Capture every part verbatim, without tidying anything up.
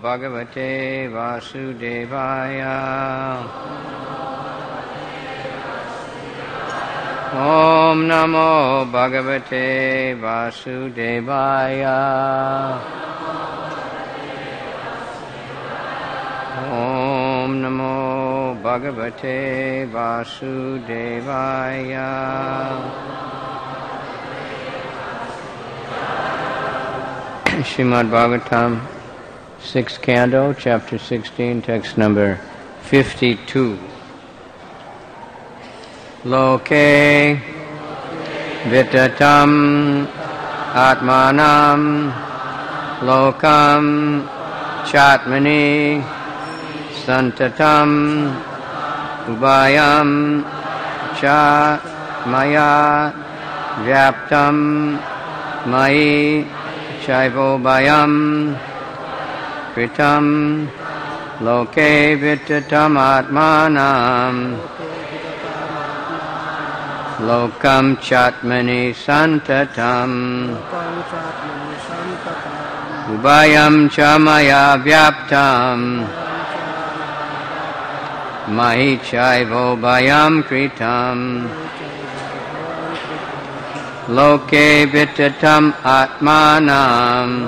Bhagavate Vasudevaya. Om Namo Bhagavate Vasudevaya. Om Namo Bhagavate Vasudevaya. Srimad Bhagavatam, sixth canto, chapter sixteen, text number fifty-two. Loke vitatam atmanam lokam chatmani santatam ubayam cha maya vyaptam mai chaivobayam kritam loke vitatam atmanam lokam chatmani santatam ubayam cha maya vyaptam mahi chaivobayam kritam loke vitatam atmanam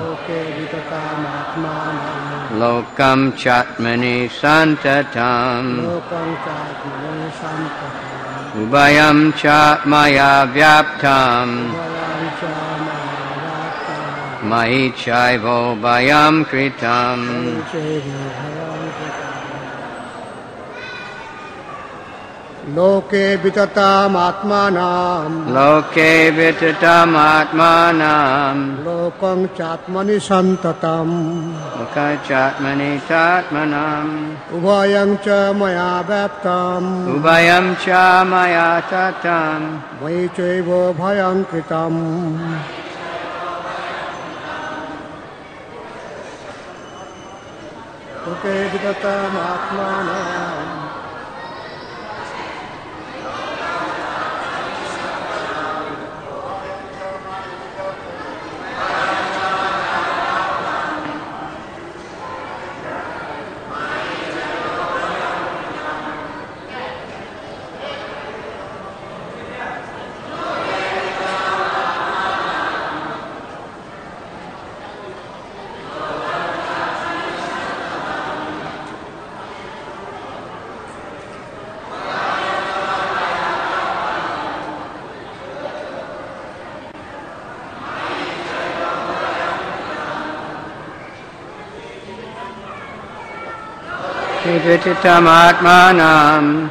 lokam chatmani santatam ubayam cha maya vyaptam mahi chaivobayam kritam. Loke vitatam atmanam Loke vitatam atmanam lokam chatmani santatam Loka chatmani tatmanam ubayam cha maya vyaptam Ubayam cha maya tatam vai chaivo bhayam kritam. Loke vitatam atmanam Vitatam atmanam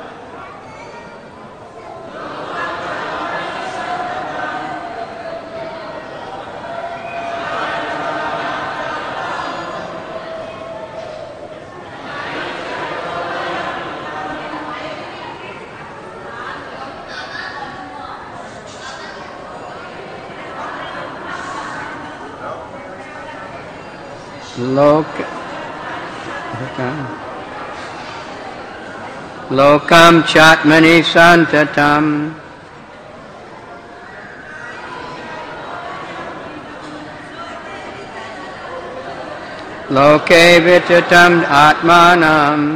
Loka Lokam chatmani santatam Loke vitatam atmanam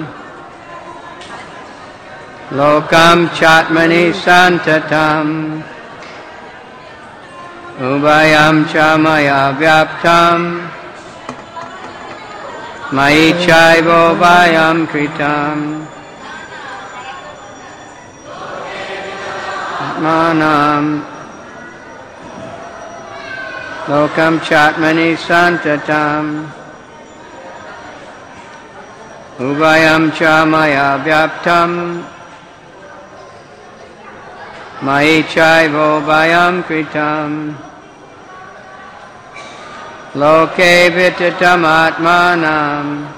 Lokam chatmani santatam Ubayam cha maya vyaptam Mai chaivo vayam kritam Manam Lokam chatmani santatam Ubayam cha maya vyaptam Mai chaivo vayam kritam Loke vitatam atmanam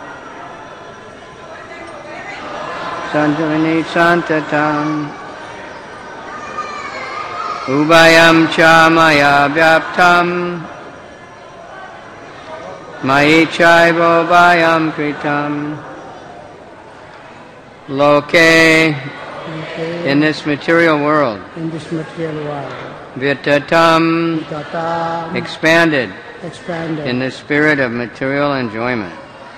Santamani santatam Ubayam cha maya vyaptam Mai chaivo vayam kritam Loke, in this material world, in this material world, vitatam, vitatam, expanded, expanded in the spirit of material enjoyment.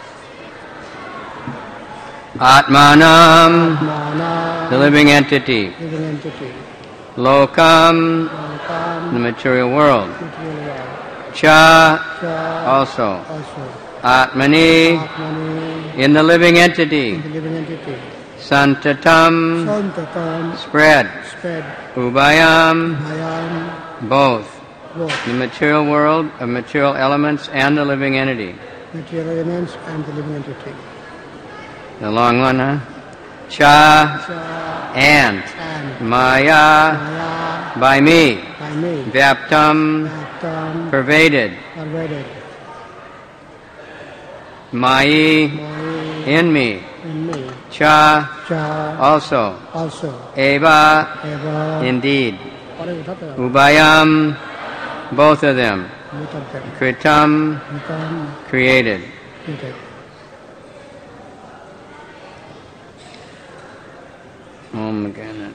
Atmanam, Mana, the living entity. living entity. Lokam, Lokam, the material world. material world. Cha, Cha, also. also. Atmani, Atmani, in the living entity. the living entity. Santatam, Santatam, spread. spread. Ubayam, Bhayam, both. both. The material world of material elements and the living entity. Material elements and the living entity. The long one, huh? Cha, Cha, and. and. Maya, Maya, by me. by me. Vyaptam, Bhaktam, pervaded. pervaded. Mayi, Mai, in me. in me. Cha, Cha, also. also. Eva, Eva, indeed. Pareho thata. Ubayam, both of them. Both of them. Kritam, Become created. created. Om Gana.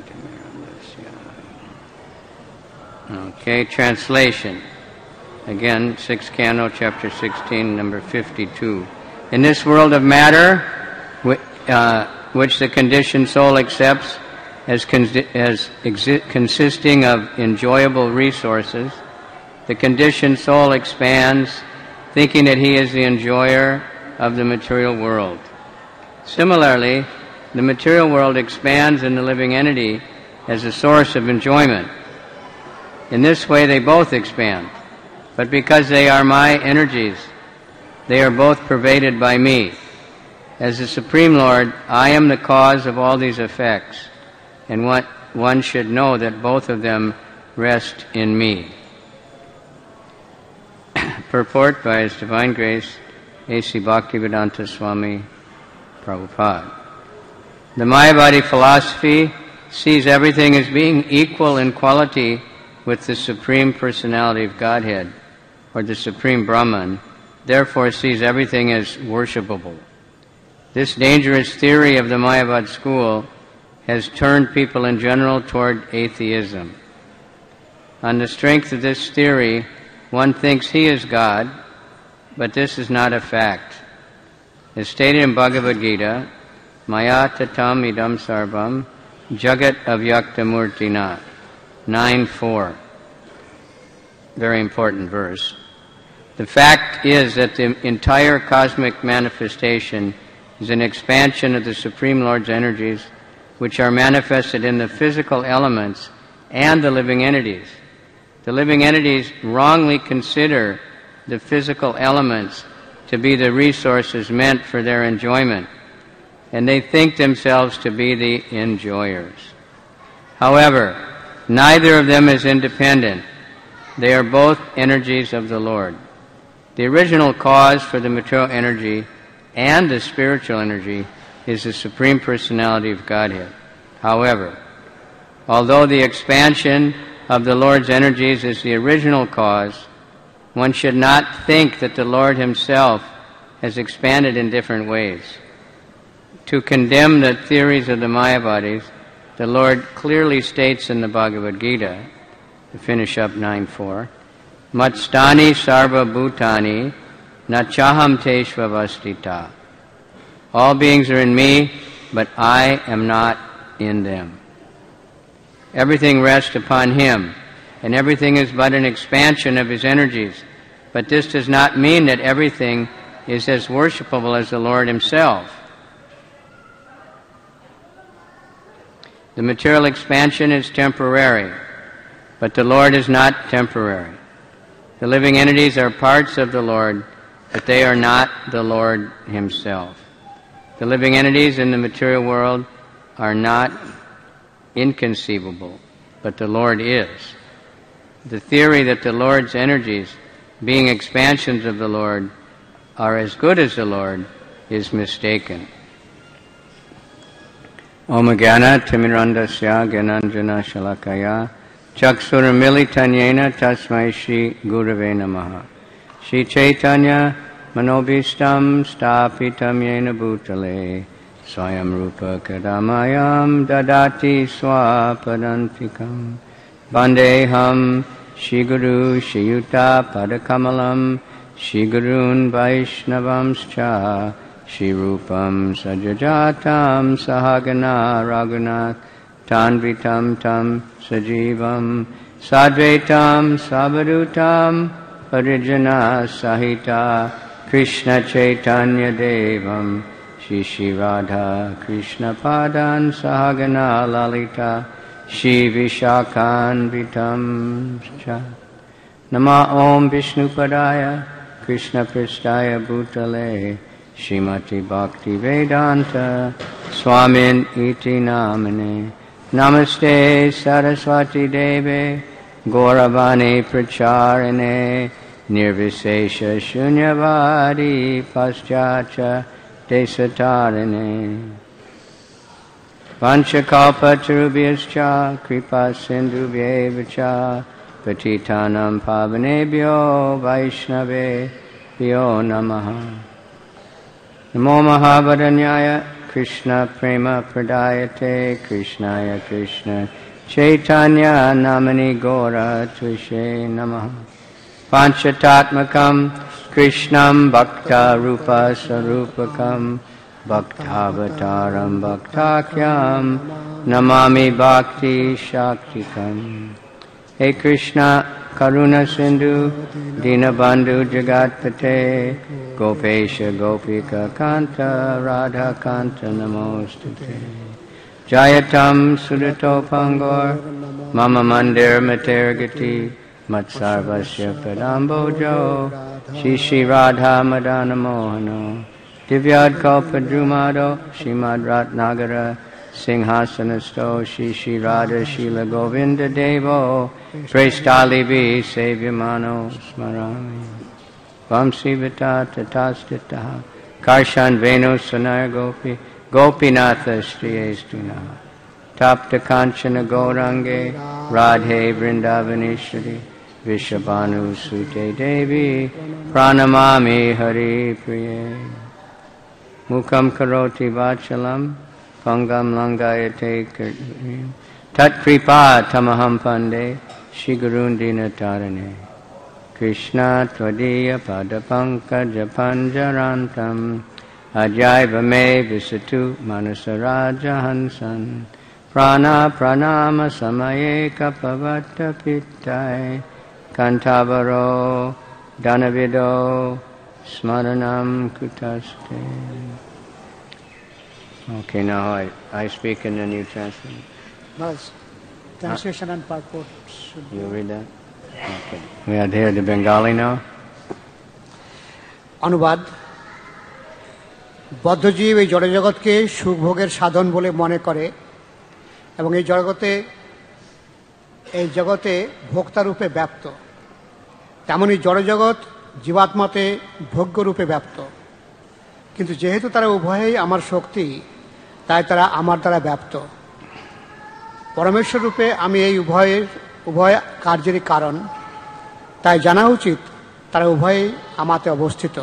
Okay, translation. Again, sixth canto, chapter sixteen, number fifty-two. In this world of matter, which, uh, which the conditioned soul accepts as, con- as exi- consisting of enjoyable resources, the conditioned soul expands, thinking that he is the enjoyer of the material world. Similarly, the material world expands in the living entity as a source of enjoyment. In this way, they both expand. But because they are my energies, they are both pervaded by me. As the Supreme Lord, I am the cause of all these effects, and what one should know that both of them rest in me. Purport by His Divine Grace, A C Bhaktivedanta Swami Prabhupada. The Mayavadi philosophy sees everything as being equal in quality with the Supreme Personality of Godhead, or the Supreme Brahman, therefore sees everything as worshipable. This dangerous theory of the Mayavad school has turned people in general toward atheism. On the strength of this theory, one thinks he is God, but this is not a fact. As stated in Bhagavad Gita, Maya tatam idam sarvam jagat avyakta murtina, nine four. Very important verse. The fact is that the entire cosmic manifestation is an expansion of the Supreme Lord's energies, which are manifested in the physical elements and the living entities. The living entities wrongly consider the physical elements to be the resources meant for their enjoyment, and they think themselves to be the enjoyers. However, neither of them is independent. They are both energies of the Lord. The original cause for the material energy and the spiritual energy is the Supreme Personality of Godhead. However, although the expansion of the Lord's energies is the original cause, one should not think that the Lord Himself has expanded in different ways. To condemn the theories of the Mayavadis, the Lord clearly states in the Bhagavad Gita, to finish up nine four, Matstani sarva bhutani nachaham teshvavastita. All beings are in me, but I am not in them. Everything rests upon Him, and everything is but an expansion of His energies. But this does not mean that everything is as worshipable as the Lord Himself. The material expansion is temporary, but the Lord is not temporary. The living entities are parts of the Lord, but they are not the Lord Himself. The living entities in the material world are not inconceivable, but the Lord is. The theory that the Lord's energies, being expansions of the Lord, are as good as the Lord is mistaken. Om Jnana Timirandasya Gyananjana Shalakaya Chaksuramilitanyena Tasmai Shri Gurave Namaha Shri Chaitanya Manobhistam Stapitam Yena Bhutale Swayam Rupa Kadamayam Dadati Swapadantikam Vandeham Shri Guru Shri Yuta Padakamalam Shri Gurun Vaishnavamscha Shri Rupam Sajajatam Sahagana Raghunath Tanvitam Tam Sajivam Sadvaitam Savadutam Parijana Sahita Krishna Chaitanya Devam Shri Shri Radha Krishna Padan Sahagana Lalita Shri Vishakhan Vitam Cha Nama Om Vishnu Padaya Krishna Pristaya Bhutale Srimati Bhakti Vedanta Swamin Iti Namane Namaste Saraswati Deve Gauravani Pracharine Nirvisesha Shunyavadi Paschatya Desatarine Vanchakalpatarubhyascha Kripa Sindhubhyevacha Patitanam Pavanebhyo Vaishnave Vyo Namaha Namo Mahabharanyaya Krishna Prema Pradayate Krishnaya Krishna Chaitanya Namani Gora Tvishe Namaha Panchatatmakam Krishnam Bhakta Rupa Sarupakam Bhaktavataram Bhaktakyam Namami Bhakti Shaktikam Hey Krishna Karuna Sindhu Dinabandhu Jagatpate Gopesha Gopika Kanta Radha Kanta Namostute Jayatam Sudato Pangor Mama Mandir Matergati Matsarvasya Padambojo Shri Shri Radha Madana Mohano Divyad Kalpadrumado Shrimad Ratnagara Singhasanasto Shri Shri Radha Shila Govinda Devo Shrestalivi Sevyamano Smarami Vamsi Vita Tatastitaha Karshan Venu Sanar Gopi Gopinatha Striyestuna Tapta Kanchana Gaurange Radhe Vrindavaneshwari Vishabhanu Sute Devi Pranamami Hari Priye Mukam Karoti Vachalam Pangam Langayate Kirtim Tat Kripa Tamaham Pande Shigurundina Tarane Krishna Tvadiya Padapankaja Panjarantam Ajaiva Me Visatu Manasaraja Hansan Prana Pranama Samaye Kapavata Pittai Kantavaro Danavido Smaranam Kutaste. Okay, now I, I speak in the New Testament. Maharaj, translation and purport should You read that? Okay. We are here the Bengali now. অনুবাদ বদ্ধজীব এই জড়জগৎকে সুখভোগের সাধন বলে মনে করে এবং এই জগতে এই জগতে ভোক্তারূপে ব্যাপ্ত, তেমনি জড়জগৎ জীবাত্মাতে ভোগ্যরূপে ব্যাপ্ত। কিন্তু যেহেতু তারা উভয়েই আমার শক্তি, তাই তারা আমার দ্বারা ব্যাপ্ত। পরমেশ্বর রূপে আমি এই উভয়ের উভয় কার্যেরই কারণ, তাই জানা উচিত তারা উভয়েই আমাতে অবস্থিত।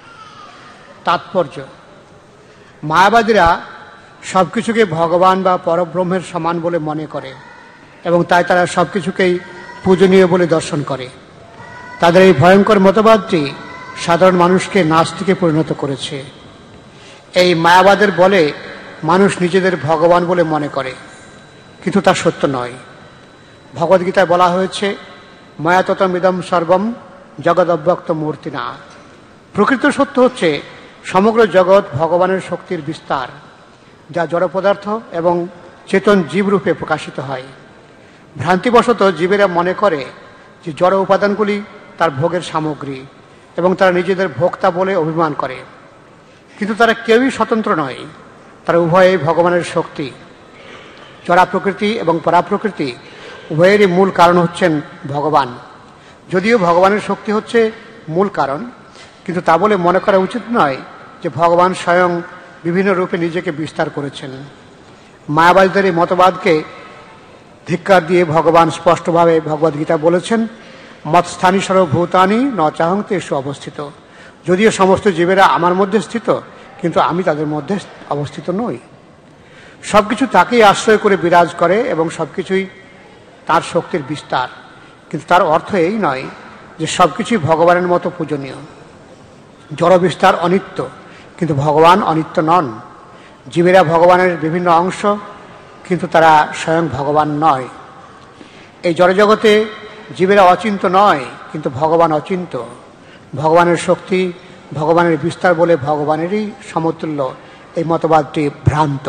তাৎপর্য: মায়াবাদীরা সবকিছুকে ভগবান বা পরব্রহ্মের সমান বলে মনে করে এবং তাই তারা সবকিছুকেই পূজনীয় বলে দর্শন করে। তাদের এই ভয়ঙ্কর মতবাদটি সাধারণ মানুষকে নাস্তিকে পরিণত করেছে। এই মায়াবাদের বলে মানুষ নিজেদের ভগবান বলে মনে করে, কিন্তু তা সত্য নয়। ভগবদ্গীতায় বলা হয়েছে, মায়াততমিদম সর্বম জগদব্যক্ত মূর্তিনা। প্রকৃত সত্য হচ্ছে সমগ্র জগৎ ভগবানের শক্তির বিস্তার, যা জড় পদার্থ এবং চেতন জীবরূপে প্রকাশিত হয়। ভ্রান্তিবশত জীবেরা মনে করে যে জড় উপাদানগুলি তার ভোগের সামগ্রী এবং তারা নিজেদের ভোক্তা বলে অভিমান করে, কিন্তু তারা কেউই স্বতন্ত্র নয়, তারা উভয়েই ভগবানের শক্তি। জড়া প্রকৃতি এবং পরাপ্রকৃতি উভয়েরই মূল কারণ হচ্ছেন ভগবান। যদিও ভগবানের শক্তি হচ্ছে মূল কারণ, কিন্তু তা বলে মনে করা উচিত নয় যে ভগবান স্বয়ং বিভিন্ন রূপে নিজেকে বিস্তার করেছেন। মায়াবাদীদের এই মতবাদকে ধিক্কার দিয়ে ভগবান স্পষ্টভাবে ভগবদ্গীতা বলেছেন, মৎস্থানী সর্বভূতানি ন চাহংতেষু অবস্থিত। যদিও সমস্ত জীবেরা আমার মধ্যে স্থিত, কিন্তু আমি তাদের মধ্যে অবস্থিত নই। সবকিছু তাকেই আশ্রয় করে বিরাজ করে এবং সবকিছুই তার শক্তির বিস্তার, কিন্তু তার অর্থ এই নয় যে সবকিছুই ভগবানের মতো পূজনীয়। জড় বিস্তার অনিত্য, কিন্তু ভগবান অনিত্য নন। জীবেরা ভগবানের বিভিন্ন অংশ, কিন্তু তারা স্বয়ং ভগবান নয়। এই জড়জগতে জীবেরা অচিন্ত নয়, কিন্তু ভগবান অচিন্ত। ভগবানের শক্তি, ভগবানের বিস্তার বলে ভগবানেরই সমতুল্য, এই মতবাদটি ভ্রান্ত।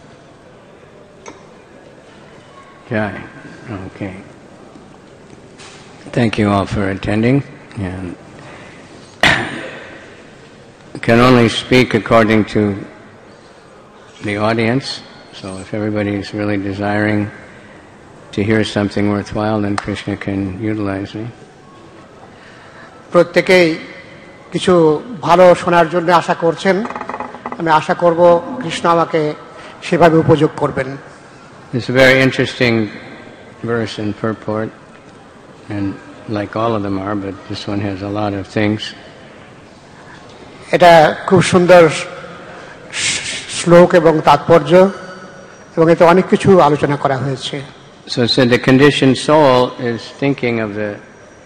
Jai. Okay. Thank you all for attending. And can only speak according to the audience. So if everybody is really desiring to hear something worthwhile, then Krishna can utilize me. প্রত্যেকেই কিছু ভালো শোনার জন্য আশা করছেন, আমি আশা করব কৃষ্ণ আমাকে সেভাবে উপযোগ করবেন। It's a very interesting verse and purport, and like all of them are, but this one has a lot of things. এটা খুব সুন্দর শ্লোক এবং তাৎপর্য, এবং এতে অনেক কিছু আলোচনা করা হয়েছে। So it said the conditioned soul is thinking of the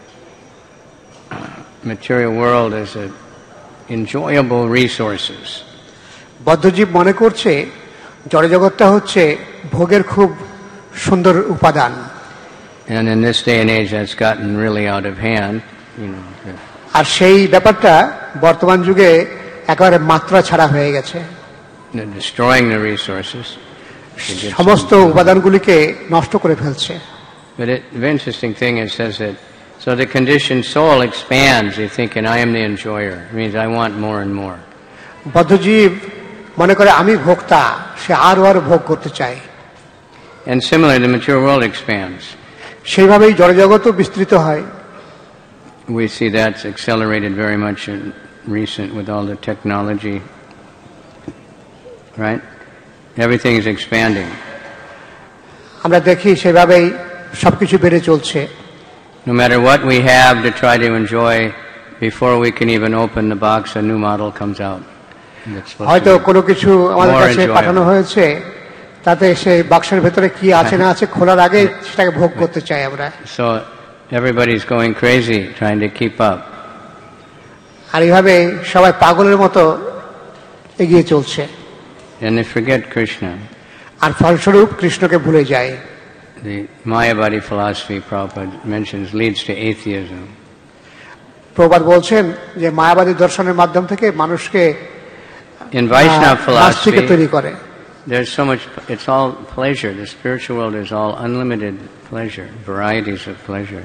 material world as a enjoyable resources. বদ্ধজীব মনে করছে জড়জগৎটা হচ্ছে ভোগের খুব সুন্দর উপাদান। And in this day and age that's gotten really out of hand, you know. আর সেই ব্যাপারটা বর্তমান যুগে একেবারে মাত্রা ছাড়া হয়ে গেছে। Destroying the resources. সমস্ত উপাদানগুলিকে নষ্ট করে ফেলছে। But it, the interesting thing is says that so the conditioned soul expands. You're thinking, I am the enjoyer. It means I want more and more. বদ্ধজীব মনে করে আমি ভোক্তা, সে আরো আরো ভোগ করতে চায়। And similarly, the mature world expands. সেইভাবেই জড়জগৎও বিস্তৃত হয়। We see that's accelerated very much in recent with all the technology, right? Everything is expanding. আমরা দেখি সেভাবেই সবকিছু বেড়ে চলছে। No matter what we have to try to enjoy, before we can even open the box, a new model comes out. হয়তো কোনো কিছু আমাদের কাছে পাঠানো হয়েছে, তাতে সেই বাক্সের ভেতরে কি আছে না আছে খোলার আগে সেটাকে ভোগ করতে চাই আমরা। So everybody's going crazy trying to keep up. আর এইভাবে সবাই পাগলের মতো এগিয়ে চলছে। And they forget Krishna. আর ফলস্বরূপ কৃষ্ণকে ভুলে যায়। The Mayavadi philosophy Prabhupada mentions leads to atheism. Prabhupada বলছেন যে মায়াবাদী দর্শনের মাধ্যম থেকে মানুষকে in Vaishnava philosophy তৈরি করে। There's so much, it's all pleasure. The spiritual world is all unlimited pleasure, varieties of pleasure.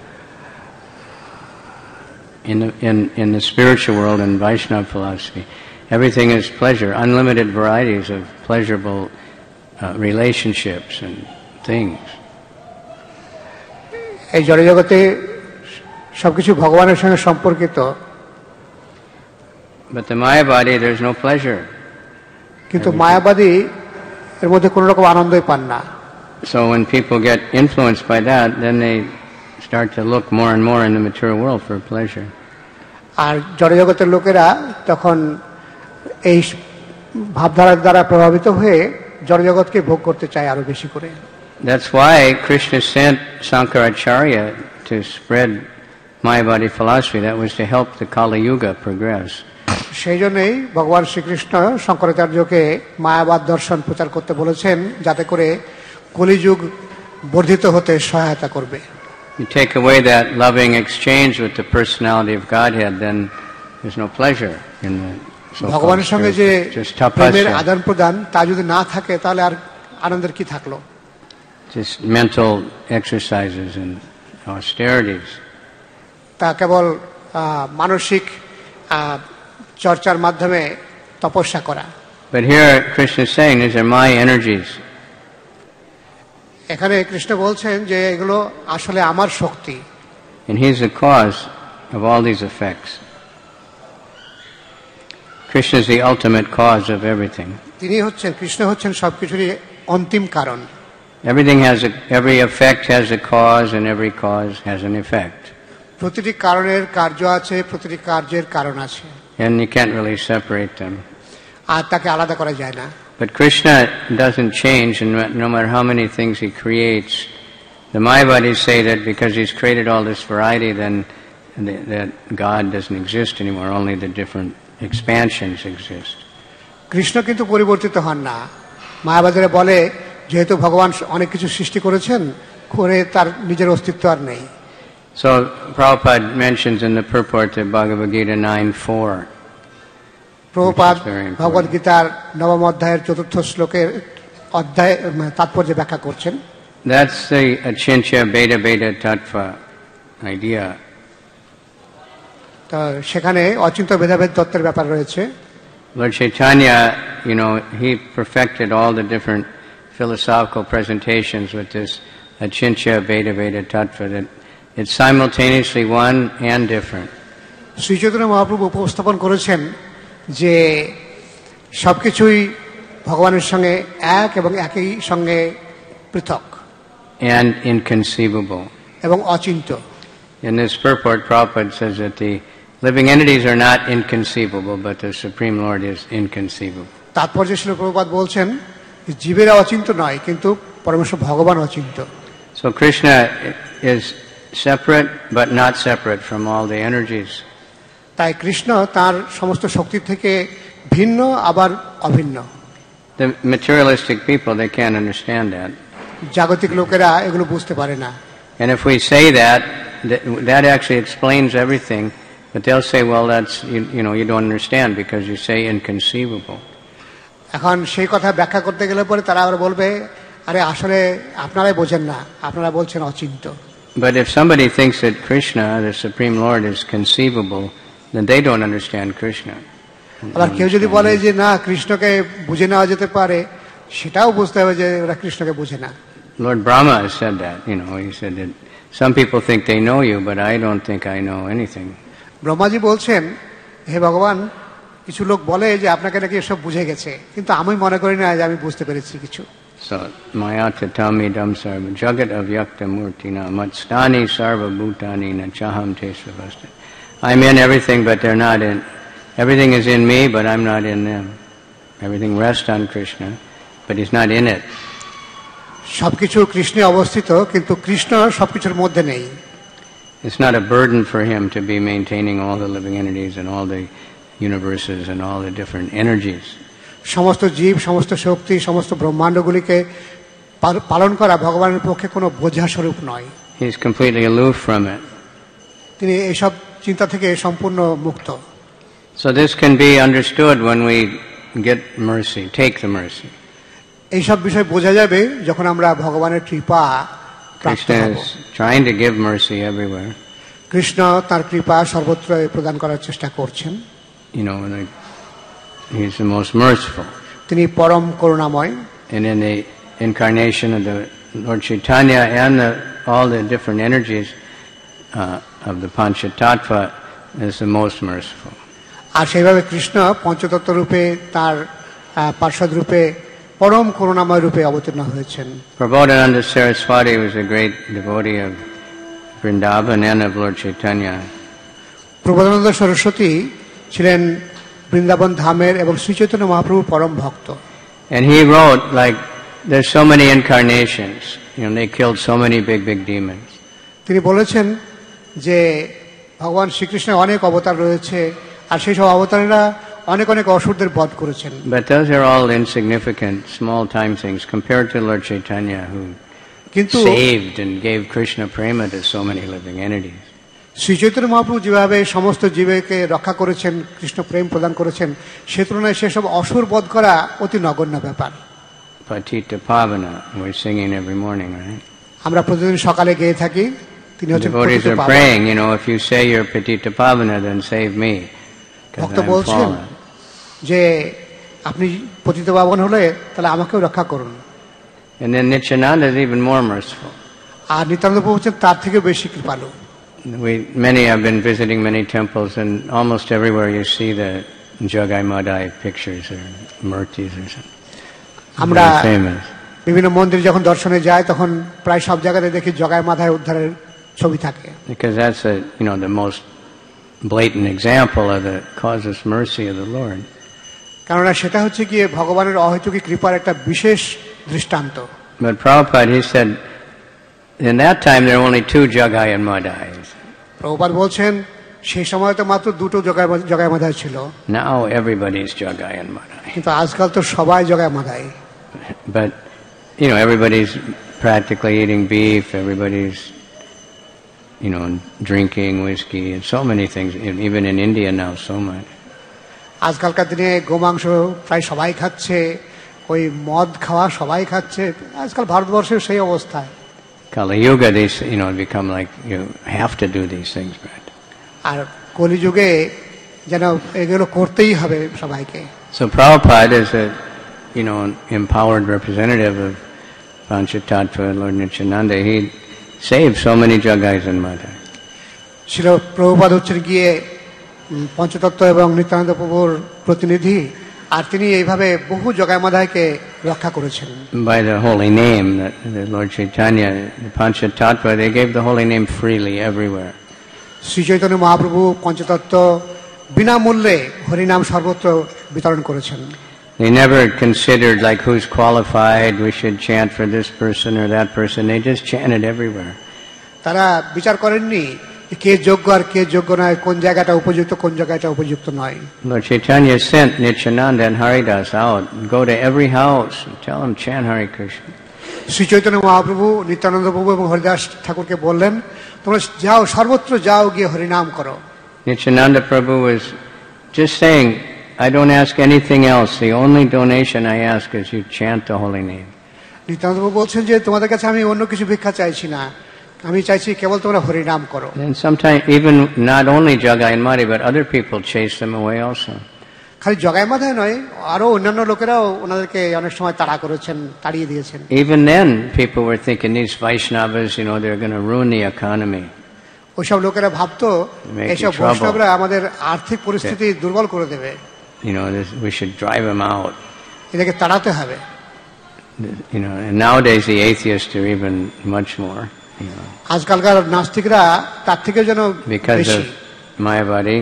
In the, in, in the spiritual world, in Vaishnava philosophy, everything is pleasure, unlimited varieties of pleasurable uh, relationships and things. এই জড়জগতে সবকিছু ভগবানের সঙ্গে সম্পর্কিত। But the Mayavadi, there's no pleasure. কিন্তু মায়াবাদী এর মধ্যে কোনো রকম আনন্দই পান না। So when people get influenced by that, then they start to look more and more in the material world for pleasure. আর জড়জগতের লোকেরা তখন এই ভাবধারার দ্বারা প্রভাবিত হয়ে জড়জগৎকে ভোগ করতে চায় আরো বেশি করে। That's why Krishna sent Sankaracharya to spread Mayavadi philosophy. That was to help the Kali Yuga progress. সেই জন্যই ভগবান শ্রীকৃষ্ণ শঙ্করাচার্যকে মায়াবাদ দর্শন প্রচার করতে বলেছেন, যাতে করে কলিযুগ বর্ধিত হতে সহায়তা করবে। You take away that loving exchange with the personality of Godhead, then there's no pleasure in the so-called ভগবানের সঙ্গে যে just tapasya. প্রেমের আদান প্রদান তা যদি না থাকে তাহলে আর আনন্দের কি থাকলো? Just mental exercises and austerities. তা কেবল মানসিক চর্চার মাধ্যমে তপস্যা করা। But here Krishna is saying these are my energies. এখানে কৃষ্ণ বলছেন যে এগুলো আসলে আমার শক্তি। And he's the cause of all these effects. Krishna is the ultimate cause of everything. তিনি হচ্ছেন, কৃষ্ণ হচ্ছেন সবকিছুরই অন্তিম কারণ। Everything has a, every effect has a cause, and every cause has an effect. প্রতিটি কারণের কার্য আছে, প্রতিটি কার্যের কারণ আছে। And you can't really separate them. আর তাকে আলাদা করা যায় না। But Krishna doesn't change, and no matter how many things he creates, the Mayavadis say that because he's created all this variety, then that God doesn't exist anymore, only the different expansions exist. Krishna কিন্তু পরিবর্তিত হন না। মায়াবাদীরা বলে যেহেতু ভগবান অনেক কিছু সৃষ্টি করেছেন, করে তার নিজের অস্তিত্ব আর নেই। So Prabhupada mentions in the purport of Bhagavad Gita nine four. Prabhupada ভগবদ গীতার নবম অধ্যায়ের চতুর্থ শ্লোকের অধ্যায় তাৎপর্য ব্যাখ্যা করছেন। That's the achintya beta beta tattva idea. তো সেখানে অচিন্ত ভেদাভেদ তত্ত্বের ব্যাপার রয়েছে। Lord Chaitanya, you know, he perfected all the different philosophical presentations with this achintya beta beta tattva, that it's simultaneously one and different. Shri Chaitanya Mahaprabhu উপস্থাপন করেছেন যে সবকিছুই ভগবানের সঙ্গে এক এবং একই সঙ্গে পৃথক and inconceivable. এবং Achinta. In this purport, Prabhupada says that the living entities are not inconceivable, but the Supreme Lord is inconceivable. তাৎপর্য শ্রী প্রভুপাদ বলছেন জীবেরা অচিন্ত নয়, কিন্তু পরমেশ্বর ভগবান Achinta. So Krishna is separate but not separate from all the energies. তাই কৃষ্ণ তার সমস্ত শক্তি থেকে ভিন্ন আবার অভিন্ন। The materialistic people, they can't understand that. জাগতিক লোকেরা এগুলো বুঝতে পারে না। And if we say that, that actually explains everything. But they'll say, well, that's, you, you know, you don't understand because you say inconceivable. এখন সেই কথা ব্যাখ্যা করতে গেলে পরে তারা আবার বলবে, আরে আসলে আপনারাই বোঝেন না, আপনারা বলছেন Achinta. But if somebody thinks that Krishna, the Supreme Lord, is conceivable, then they don't understand Krishna. আবার কেউ যদি বলে যে না কৃষ্ণকে বুঝে নেওয়া যেতে পারে, সেটাও বুঝতে হবে যে ওরা কৃষ্ণকে বুঝে না। Lord Brahma has said that, you know, he said that some people think they know you, but I don't think I know anything. Brahmaji বলছেন, হে ভগবান, কিছু লোক বলে যে আপনাকে নাকি এসব বুঝে গেছে, কিন্তু আমি মনে করি না যে আমি বুঝতে পেরেছি কিছু। So mayata tamidam sarva jagat avyakta murtina matstani sarva bhutani na chaham tesavasta. I'm in everything, but they're not in. Everything is in me, but I'm not in them. Everything rests on Krishna, but he's not in it. সবকিছু কৃষ্ণে অবস্থিত, কিন্তু কৃষ্ণ সবকিছুর মধ্যে নেই। It's not a burden for him to be maintaining all the living entities and all the universes and all the different energies. সমস্ত জীব, সমস্ত শক্তি, সমস্ত ব্রহ্মাণ্ডগুলিকে পালন করা ভগবানের পক্ষে কোনো বোঝা স্বরূপ নয়। He's completely aloof from it. তিনি এইসব চিন্তা থেকে সম্পূর্ণ মুক্ত। So this can be understood when we get mercy, take the mercy. এইসব বিষয় বোঝা যাবে যখন আমরা ভগবানের কৃপা প্রাপ্ত হব। Krishna is trying to give mercy everywhere. Krishna তার কৃপা সর্বত্র প্রদান করার চেষ্টা করছেন। You know, like, he's the most merciful. তিনি পরম করুণাময়। And in the incarnation of the Lord Chaitanya and the, all the different energies uh, of the Panchatattva is the most merciful. আর সেইভাবে কৃষ্ণ পঞ্চতত্ত্ব রূপে তার পার্ষদ রূপে পরম করুণাময় রূপে অবতীর্ণ হয়েছেন। Prabodhananda Saraswati was a great devotee of Vrindavan and of Lord Chaitanya. Prabodhananda Saraswati ছিলেন বৃন্দাবন ধামের এবং শ্রী চৈতন্য মহাপ্রভুর পরম ভক্ত। And he wrote, like, there's so many incarnations, you know, they killed so many big, big demons. তিনি বলেছেন যে ভগবান শ্রীকৃষ্ণের অনেক অবতার রয়েছে, আর সেই সব অবতারেরা অনেক অনেক অসুরদের বধ করেছেন। But those are all insignificant, small time things compared to Lord Chaitanya, who কিন্তু saved and gave Krishna prema to so many living entities. Shri Chaitanya Mahaprabhu যেভাবে সমস্ত জীবকে রক্ষা করেছেন, কৃষ্ণ প্রেম প্রদান করেছেন, সে তুলনায় সেসব অসুর বধ করা অতি নগণ্য ব্যাপার। Patita Pavana, we're singing every morning, right? আমরা প্রতিদিন সকালে গেয়ে থাকি, তিনি হচ্ছেন Devotees পতিত are Pavan. praying, you know, if you say you're Patita Pavana, then save me, because ভক্ত I'm বলছেন fallen. যে আপনি পতিত পাবন হলে তাহলে আমাকেও রক্ষা করুন। And then Nityananda is even more merciful. আর নিত্যানন্দ প্রভু হচ্ছেন তার থেকে বেশি কৃপালু। We many have been visiting many temples, and almost everywhere you see the Jagai Madai pictures or murtis or something. আমরা Very famous. বিভিন্ন মন্দির যখন দর্শনে যাই তখন প্রায় সব জায়গাতে দেখি জগাই মাথায় উদ্ধারের ছবি থাকে। Because that's a, you know, the most blatant example of the causeless mercy of the Lord. কেননা সেটা হচ্ছে গিয়ে ভগবানের অহেতুকী কৃপার একটা বিশেষ দৃষ্টান্ত। But Prabhupada, he said, in that time there were only two Jagai and Madai. Prabhupada বলছেন সেই সময় তো মাত্র দুটো জগায় জগায় মাদাই ছিল। Now everybody's Jagai and Madai. কিন্তু আজকাল তো সবাই জগায় Madai. But you know, everybody's practically eating beef, everybody's you know drinking whiskey and so many things, even in India now so much. আজকালকার দিনে গোমাংস প্রায় সবাই খাচ্ছে, ওই মদ খাওয়া সবাই খাচ্ছে, আজকাল ভারতবর্ষের সেই অবস্থায়। Kali Yuga, they you know become like you have to do these things, right? আর কলিযুগে যেন এগুলো করতেই হবে সবাইকে। So Prabhupada is a you know an empowered representative of Panchatattva, Lord Nityananda. He saved so many Jagais and Madai. শিল প্রভুপাদ হচ্ছেন গিয়ে পঞ্চতত্ত্ব এবং নিত্যানন্দ প্রভুর প্রতিনিধি, আর তিনি এইভাবে বহু জগায় মাদাইকে রক্ষা করেছেন। By the holy name, that the Lord Chaitanya, the Panchatattva, they gave the holy name freely everywhere. Shri Chaitanya Mahaprabhu পঞ্চতত্ত্ব বিনামূল্যে হরিনাম সর্বত্র বিতরণ করেছেন। They never considered like who's qualified, we should chant for this person or that person. They just chanted everywhere. তারা বিচার করেননি কে যোগ্য আর কে যোগ্য নয়, কোন জায়গাটা উপযুক্ত কোন জায়গাটা উপযুক্ত নয়। Lord Chaitanya sent Nityananda and Haridas out, go to every house and tell them chant Hare Krishna. Shri Chaitanya Mahaprabhu Nityananda প্রভু এবং হরিদাস ঠাকুরকে বললেন তোমরা যাও, সর্বত্র যাও, গিয়ে হরিনাম করো। Nityananda Prabhu was just saying, I don't ask anything else. The only donation I ask is you chant the holy name. Nityananda প্রভু বলছেন যে তোমাদের কাছে আমি অন্য কিছু ভিক্ষা চাইছি না, আমি চাইছি কেবল তোমরা হরিনাম করো। And sometimes even not only Jagai and Madai, but other people chase them away also. খালি জগায় মাদাই নয়, আরো অন্যান্য লোকেরাও ওনাদেরকে অনেক সময় তাড়া করেছেন, তাড়িয়ে দিয়েছেন। Even then, people were thinking these Vaishnavas, you know, they're going to ruin the economy. ওইসব লোকেরা ভাবতো এইসব বৈষ্ণবরা আমাদের আর্থিক পরিস্থিতি দুর্বল করে দেবে। You know, this, we should drive them out. এদেরকে তাড়াতে হবে। You know, and nowadays the atheists are even much more. You know, আজকালকার নাস্তিকরা তার থেকে যেন because বেশি। of Mayavadi.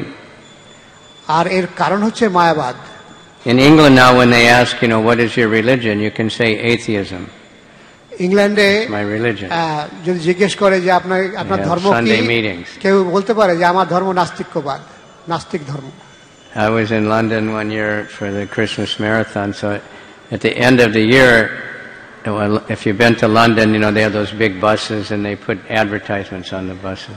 আর এর কারণ হচ্ছে মায়াবাদ। In England now, when they ask, you know, what is your religion, you can say atheism. ইংল্যান্ডে My religion. যদি জিজ্ঞেস করে যে আপনার আপনার ধর্ম কি, কেউ বলতে পারে যে আমার ধর্ম নাস্তিক্যবাদ, নাস্তিক ধর্ম। I was in London one year for the Christmas marathon, so at the end of the year, well, if you've been to London, you know, they have those big buses and they put advertisements on the buses.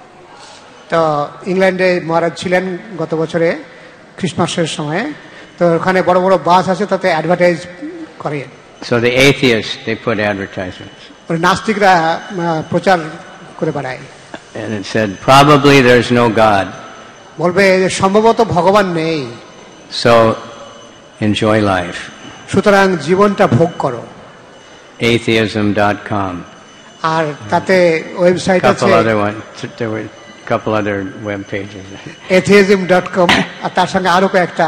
তো ইংল্যান্ডে মহারাজ ছিলেন গত বছরে ক্রিসমাসের সময়, তো ওখানে বড় বড় বাস আছে, তাতে অ্যাডভার্টাইজ করে। So the atheists, they put advertisements. নাস্তিকরা প্রচার করে বেড়ায়। And it said, probably there's no God. বলবে যে সম্ভবত ভগবান নেই। So enjoy life. সুতরাং জীবনটা ভোগ করো। atheism dot com. আর তাতে ওয়েবসাইট আছে। Couple other one, there were a couple other web pages. atheism dot com আর তার সঙ্গে আরো কয়েকটা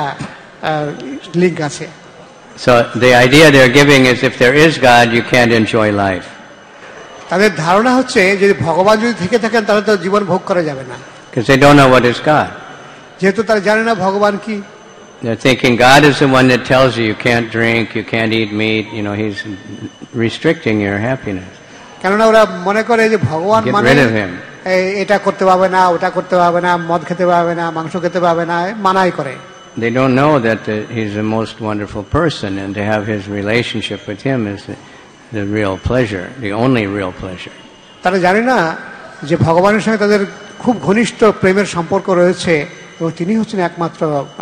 লিংক আছে। So the idea they're giving is if there is God, you can't enjoy life. তাদের ধারণা হচ্ছে যে ভগবান যদি থেকে থাকেন তাহলে তো জীবন ভোগ করা যাবে না। Because they don't know what is God. যেহেতু তারা জানে না ভগবান কি। They're thinking God is the one that tells you you can't drink, you can't eat meat, you know, he's restricting your happiness. কেননা ওরা মনে করে যে ভগবান মানে Get rid of him. এটা করতে পারবে না, ওটা করতে পারবে না, মদ খেতে পারবে না, মাংস খেতে পারবে না, মানাই করে। They don't know that the, he's the most wonderful person, and to have his relationship with him is the, the real pleasure, the only real pleasure. তারা জানে না যে ভগবানের সঙ্গে তাদের খুব ঘনিষ্ঠ প্রেমের সম্পর্ক রয়েছে এবং তিনি হচ্ছেন একমাত্র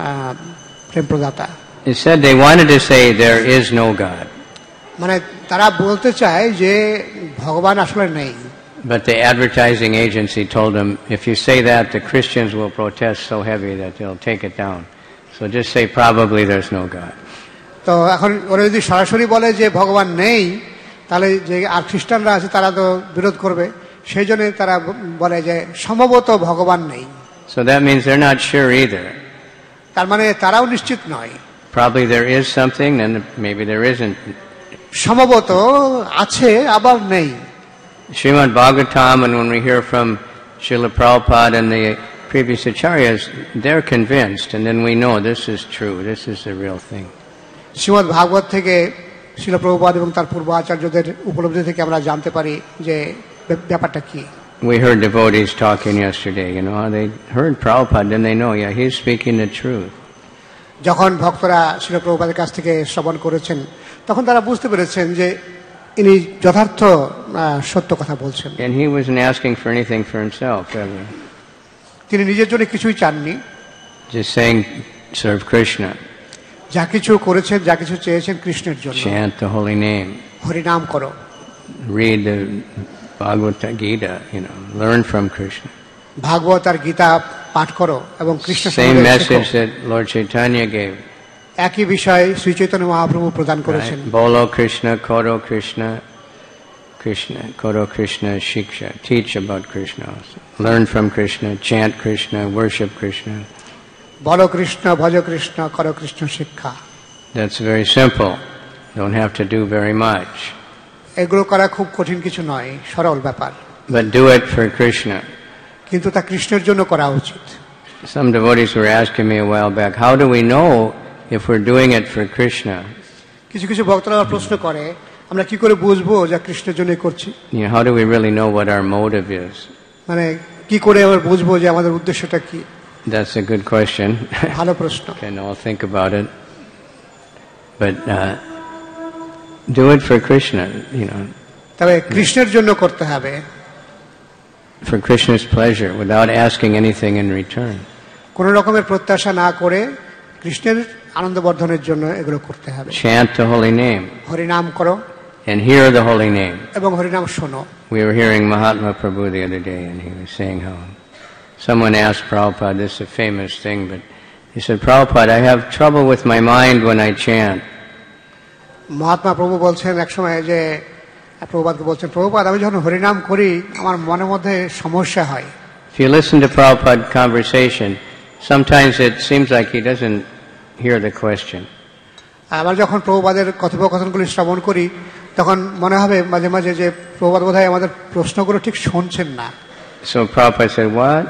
প্রেম প্রদাতা। It said they wanted to say there is no God. মানে তারা বলতে চায় যে ভগবান আসলে নেই। But the advertising agency told them, if you say that, the Christians will protest so heavy that they'll take it down. So just say probably there's no God. তো এখন ওরা যদি সরাসরি বলে যে ভগবান নেই, তাহলে যে আর খ্রিস্টানরা আছে তারা তো বিরোধ করবে, সেই জন্য তারা বলে যে সম্ভবত ভগবান নেই। So that means they're not sure either. তার মানে তারাও নিশ্চিত নয়। Probably there is something, and maybe there isn't. সম্ভবত আছে আবার নেই। Srimad Bhagavatam, and when we hear from Srila Prabhupada and the previous acharyas, they're convinced, and then we know this is true, this is the real thing. Shrimad ভাগবত থেকে শিল প্রভুপাদ এবং তার পূর্ব আচার্যদের উপলব্ধি থেকে আমরা জানতে পারি যে ব্যাপারটা কি। we heard devotees talking yesterday, you know, they heard Prabhupada, then they know, yeah, he's speaking the truth. যখন ভক্তরা শ্রীল প্রভুপাদের কাছ থেকে শ্রবণ করেছেন তখন তারা বুঝতে পেরেছেন যে ইনি যথার্থ সত্য কথা বলছেন। And he wasn't asking for anything for himself ever. তিনি নিজের জন্য কিছুই চাননি, just saying serve Krishna, যা কিছু করেছেন যা কিছু চেয়েছেন কৃষ্ণের জন্য। chant the holy name, Hari নাম করো, read the Bhagavad Gita, you know, learn from Krishna. ভাগবত আর গীতা পাঠ করো এবং Krishna same message that Lord Chaitanya gave. একই বিষয় শ্রী চৈতন্য মহাপ্রভু প্রদান করেছেন। Bolo Krishna, Koro Krishna, Krishna, Koro Krishna, Shiksha. Teach about Krishna. Learn from Krishna, chant Krishna, worship Krishna. বলো কৃষ্ণ, ভজ কৃষ্ণ, করো কৃষ্ণ শিক্ষা। That's very simple. Don't have to do very much. এগুলো করা খুব কঠিন কিছু নয়, সরল ব্যাপার। But do it for Krishna. কিন্তু তা কৃষ্ণের জন্য করা উচিত। Some devotees were asking me a while back, how do we know if we're doing it for Krishna? কিছু কিছু ভক্তরা প্রশ্ন করে, আমরা কি করে বুঝবো যে কৃষ্ণের জন্য করছি? You know, how do we really know what our motive is? মানে কি করে আমরা বুঝবো যে আমাদের উদ্দেশ্যটা কি? That's a good question. ভালো প্রশ্ন। Can all think about it. But uh, do it for Krishna, you know. তবে কৃষ্ণের জন্য করতে হবে। For Krishna's pleasure, without asking anything in return. কোন রকমের প্রত্যাশা না করে কৃষ্ণের আনন্দ বর্ধনের জন্য এগুলো করতে হবে। Chant the holy name. Hari নাম করো। And hear the holy name. এবং হরি নাম শোনো। We were hearing Mahatma Prabhu the other day, and he was saying how someone asked Prabhupada, this is a famous thing, but he said, Prabhupada, I have trouble with my mind when I chant. Mahatma প্রভু বলছেন এক সময় যে প্রভুপাদকে বলছেন, প্রভুপাদ আমি যখন হরিনাম করি আমার মনের মধ্যে সমস্যা হয়। If you listen to Prabhupada's conversation, sometimes it seems like he doesn't hear the question. আবার যখন প্রভুপাদের কথোপকথনগুলি শ্রবণ করি তখন মনে হবে মাঝে মাঝে যে প্রভুপাদ বোধহয় আমাদের প্রশ্নগুলো ঠিক শুনছেন না। So Prabhupada said, what?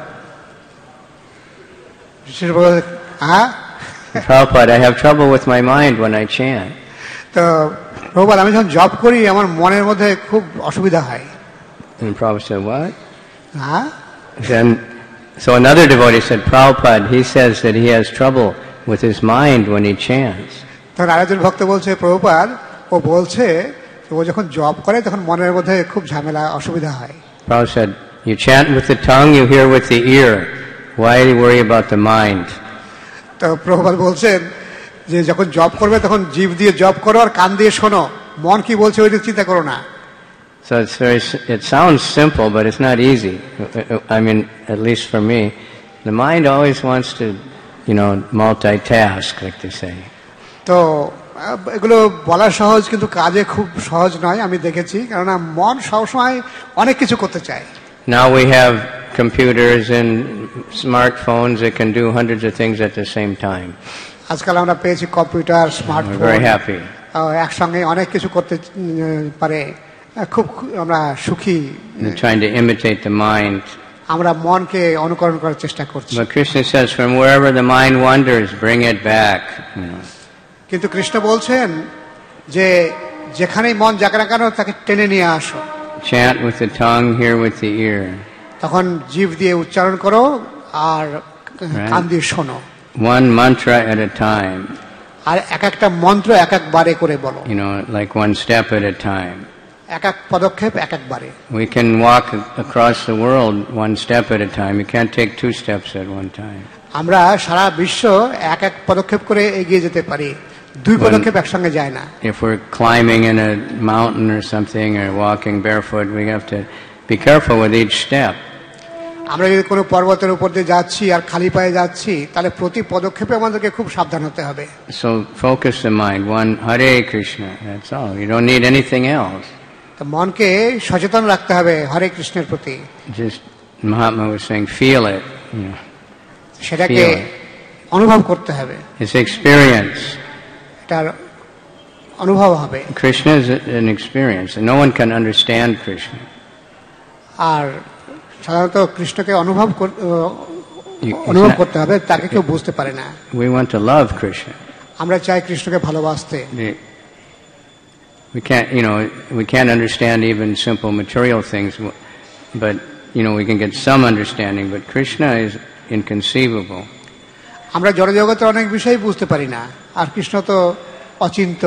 হ্যাঁ Prabhupada, I have trouble with my mind when I chant. তো প্রভুপাদ আমি যখন জব করি আমার মনের মধ্যে খুব অসুবিধা হয়। And Prabhupada said, what? হ্যাঁ Then, so another devotee said, Prabhupada, he says that he has trouble with his mind when he chants. তখন আরেকজন ভক্ত বলছে, প্রভুপাদ ও বলছে ও যখন জব করে তখন মনের মধ্যে খুব ঝামেলা অসুবিধা হয়। Prabhupada said, you chant with the tongue, you hear with the ear. Why do you worry about the mind? তো প্রভুপাদ বলছেন যে যখন জব করবে তখন জিভ দিয়ে জব করো আর কান দিয়ে শোনো, মন কি বলছে ওইটা চিন্তা করো না। So it's very, it sounds simple, but it's not easy. I mean, at least for me, the mind always wants to, you know, multitask, like they say. তো এগুলো বলা সহজ কিন্তু কাজে খুব সহজ নয়, আমি দেখেছি, কেননা মন সবসময় অনেক কিছু করতে চায়। Now we have computers and smartphones that can do hundreds of things at the same time. আজকাল আমরা পেয়েছি computer, smartphone, We're very happy. একসঙ্গে অনেক কিছু করতে পারে, খুব আমরা সুখী। They're trying to imitate the mind. আমরা মনকে অনুকরণ করার চেষ্টা করছি। But Krishna says, from wherever the mind wanders, bring it back. You know. কিন্তু কৃষ্ণ বলছেন যে যেখানেই মন যাক না কেন তাকে টেনে নিয়ে আসো। Chant with the tongue, hear with the ear. তখন জিভ দিয়ে উচ্চারণ করো আর কান দিয়ে শোনো। One mantra at a time. আর এক একটা মন্ত্র এক একবারে করে বলো। You know, like one step at a time. এক এক পদক্ষেপ এক একবারে। We can walk across the world one step at a time. You can't take two steps at one time. আমরা সারা বিশ্ব এক এক পদক্ষেপ করে এগিয়ে যেতে পারি, দুই পদক্ষেপ একসঙ্গে যায় না। If we're climbing in a mountain or something or walking barefoot, we have to be careful with each step. আমরা যদি কোনো পর্বতের উপর দিয়ে যাচ্ছি আর খালি পায়ে যাচ্ছি তাহলে প্রতি পদক্ষেপে আমাদেরকে খুব সাবধান হতে হবে। So focus the mind, one Hare Krishna, that's all. You don't need anything else. তো মনকে সচেতন রাখতে হবে হরে কৃষ্ণের প্রতি। Just Mahatma was saying, feel it. You know, সেটাকে অনুভব করতে হবে। It's experience. এটার অনুভব হবে। Krishna is an experience, and no one can understand Krishna. আর সাধারণত কৃষ্ণকে অনুভব অনুভব করতে হবে, তাকে কেউ বুঝতে পারে না। We want to love Krishna. আমরা চাই কৃষ্ণকে ভালোবাসতে। We can't, you know, we can't understand even simple material things, but you know, we can get some understanding, but Krishna is inconceivable. আমরা জড়জগতের অনেক বিষয় বুঝতে পারি না, আর কৃষ্ণ তো অচিন্ত,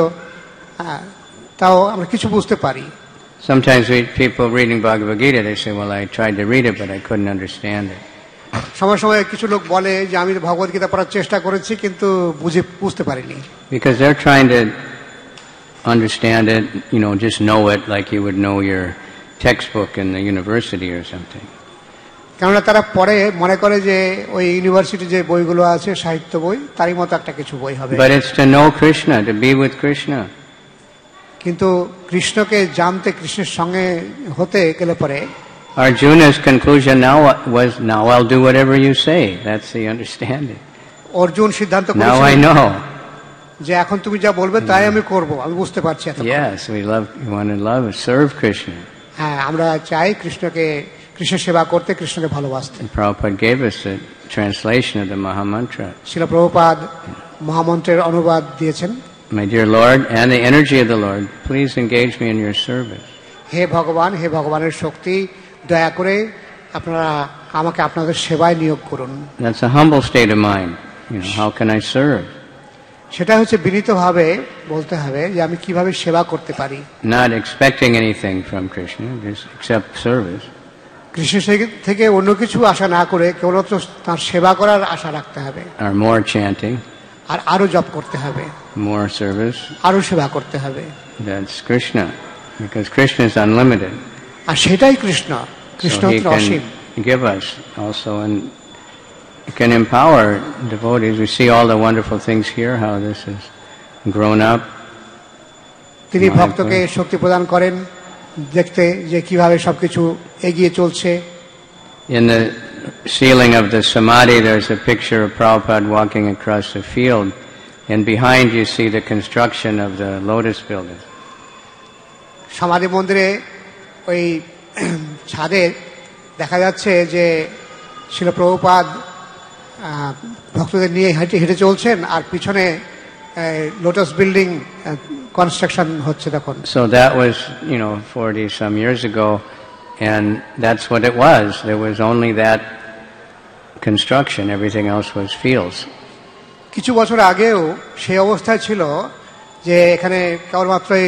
তাও আমরা কিছু বুঝতে পারি। Sometimes we, people reading Bhagavad Gita, they say, well, I tried to read it, but I couldn't understand it. সময় সময় কিছু লোক বলে যে আমি ভগবত গীতা পড়ার চেষ্টা করেছি কিন্তু বুঝে বুঝতে পারিনি। Because they're trying to understand it, you know, just know it like you would know your textbook in the university or something. কেননা তারা পড়ে মনে করে যে ওই ইউনিভার্সিটি যে বইগুলো আছে সাহিত্য বই তারই মতো একটা কিছু বই হবে। But it's to know Krishna, to be with Krishna. কিন্তু কৃষ্ণকে জানতে, কৃষ্ণের সঙ্গে হতে গেলে পরে Arjuna's conclusion now was, now I'll do whatever you say. That's the understanding. Arjun সিদ্ধান্ত Now I করেছিলেন know. যে এখন তুমি যা বলবে তাই আমি করব, আমি বুঝতে পারছি এতক্ষণ। Yes, we love, we want to love, serve Krishna. হ্যাঁ, আমরা চাই কৃষ্ণকে, কৃষ্ণের সেবা করতে, কৃষ্ণকে ভালোবাসতে। And Prabhupada gave us the translation of the Mahamantra. Srila Prabhupada মহামন্ত্রের অনুবাদ দিয়েছেন। My dear Lord, and the energy of the Lord, please engage me in your service. হে ভগবান, হে ভগবানের শক্তি, দয়া করে আপনারা আমাকে আপনাদের সেবায় নিয়োগ করুন। That's a humble state of mind. You know, how can I serve? সেটা হচ্ছে বিনীতভাবে বলতে হবে যে আমি কিভাবে সেবা করতে পারি। Not expecting anything from Krishna, just accept service. Krishna থেকে অন্য কিছু আশা না করে কেবলমাত্র তার সেবা করার আশা রাখতে হবে। Or more chanting. আর আরো জপ করতে হবে, More service. আরো সেবা করতে হবে। That's Krishna, because Krishna is unlimited. আর সেটাই কৃষ্ণ, কৃষ্ণ So he হচ্ছে অসীম। can give us also, and he can empower devotees. We see all the wonderful things here, how this has grown up. তিনি ভক্তকে শক্তি প্রদান করেন, দেখতে যে কিভাবে সবকিছু এগিয়ে চলছে। In the ceiling of the Samadhi, there's a picture of Prabhupada walking across the field, and behind you see the construction of the Lotus building. সমাধি মন্দিরে ওই ছাদে দেখা যাচ্ছে যে শ্রীল প্রভুপাদ ভক্তদের নিয়ে হেঁটে হেঁটে চলছেন, আর পিছনে লোটাস বিল্ডিং কনস্ট্রাকশন হচ্ছে তখন। So that was, you know, forty some years ago, and that's what it was. There was only that construction, everything else was fields. কিছু বছর আগেও সেই অবস্থায় ছিল যে এখানে কেবলমাত্র এই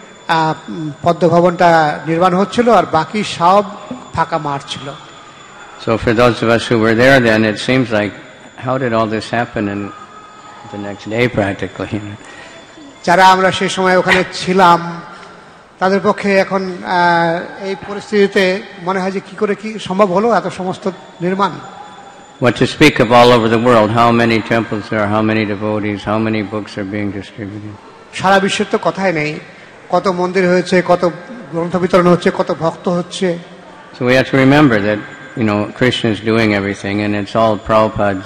পদ্ম ভবনটা নির্মাণ হচ্ছিল, আর বাকি সব ফাঁকা মাঠ ছিল। So for those of us who were there then, it seems like, how did all this happen in the next day practically? যারা আমরা সেই সময় ওখানে ছিলাম তাদের পক্ষে এখন এই পরিস্থিতিতে মনে হয় যে কি করে কি সম্ভব হলো এত সমস্ত নির্মাণ। What to speak of all over the world, how many temples there are, how many devotees, how many books are being distributed. সারা বিশ্বের তো কথাই নেই, কত মন্দির হয়েছে, কত গ্রন্থ বিতরণ হচ্ছে, কত ভক্ত হচ্ছে। So we have to remember that, you know, Krishna is doing everything, and it's all Prabhupada's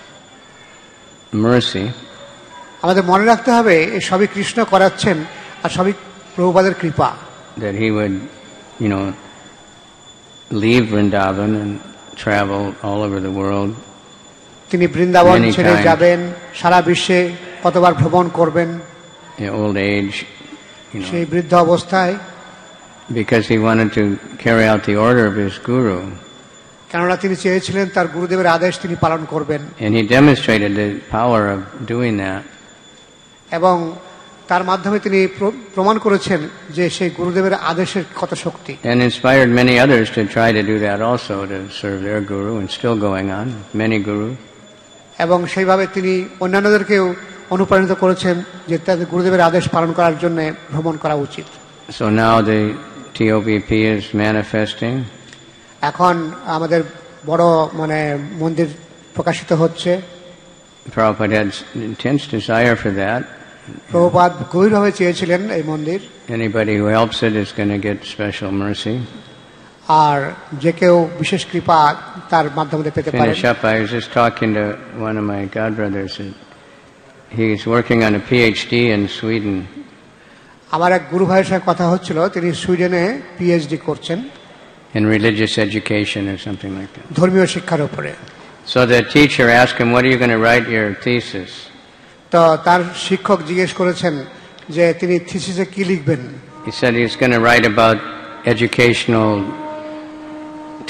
mercy. আমাদের মনে রাখতে হবে এই সবই কৃষ্ণ করাচ্ছেন, আর সবই প্রভুপাদের কৃপা। That he would, you know, leave Vrindavan and travel all over the world. তিনি বৃন্দাবন ছেড়ে যাবেন, সারা বিশ্বে কতবার ভ্রমণ করবেন in old age, you know, সেই বৃদ্ধ অবস্থায়, because he wanted to carry out the order of his guru. কেননা তিনি চেয়েছিলেন তার গুরুদেবের আদেশ তিনি পালন করবেন। And he demonstrated the power of doing that. এবং তার মাধ্যমে তিনি প্রমাণ করেছেন যে সেই গুরুদেবের আদেশের কত শক্তি। And inspired many others to try to do that also, to serve their guru, and still going on, many gurus. এবং সেইভাবে তিনি অন্যান্যদেরকেও অনুপ্রাণিত করেছেন যে তাদের গুরুদেবের আদেশ পালন করার জন্য ভ্রমণ করা উচিত। So now the T O B P is manifesting. এখন আমাদের বড় মানে মন্দির প্রকাশিত হচ্ছে। Prabhupada had intense desire for that. Prabhupada গভীরভাবে চেয়েছিলেন এই মন্দির। Anybody who helps it is going to get special mercy. আর যে কেউ বিশেষ কৃপা তার মাধ্যমে পেতে পারে। Finish up. I was just talking to one of my godbrothers. He's working on a P H D in Sweden. আমার এক গুরু ভাইয়ের সাথে কথা হচ্ছিল, তিনি সুইডেনে পিএইচডি করছেন in religious education or something like that. ধর্মীয় শিক্ষার উপরে। So the teacher asked him, "What are you going to write your thesis?" তো তার শিক্ষক জিজ্ঞেস করেছেন যে তিনি থিসিসে কি লিখবেন। He said he's going to write about educational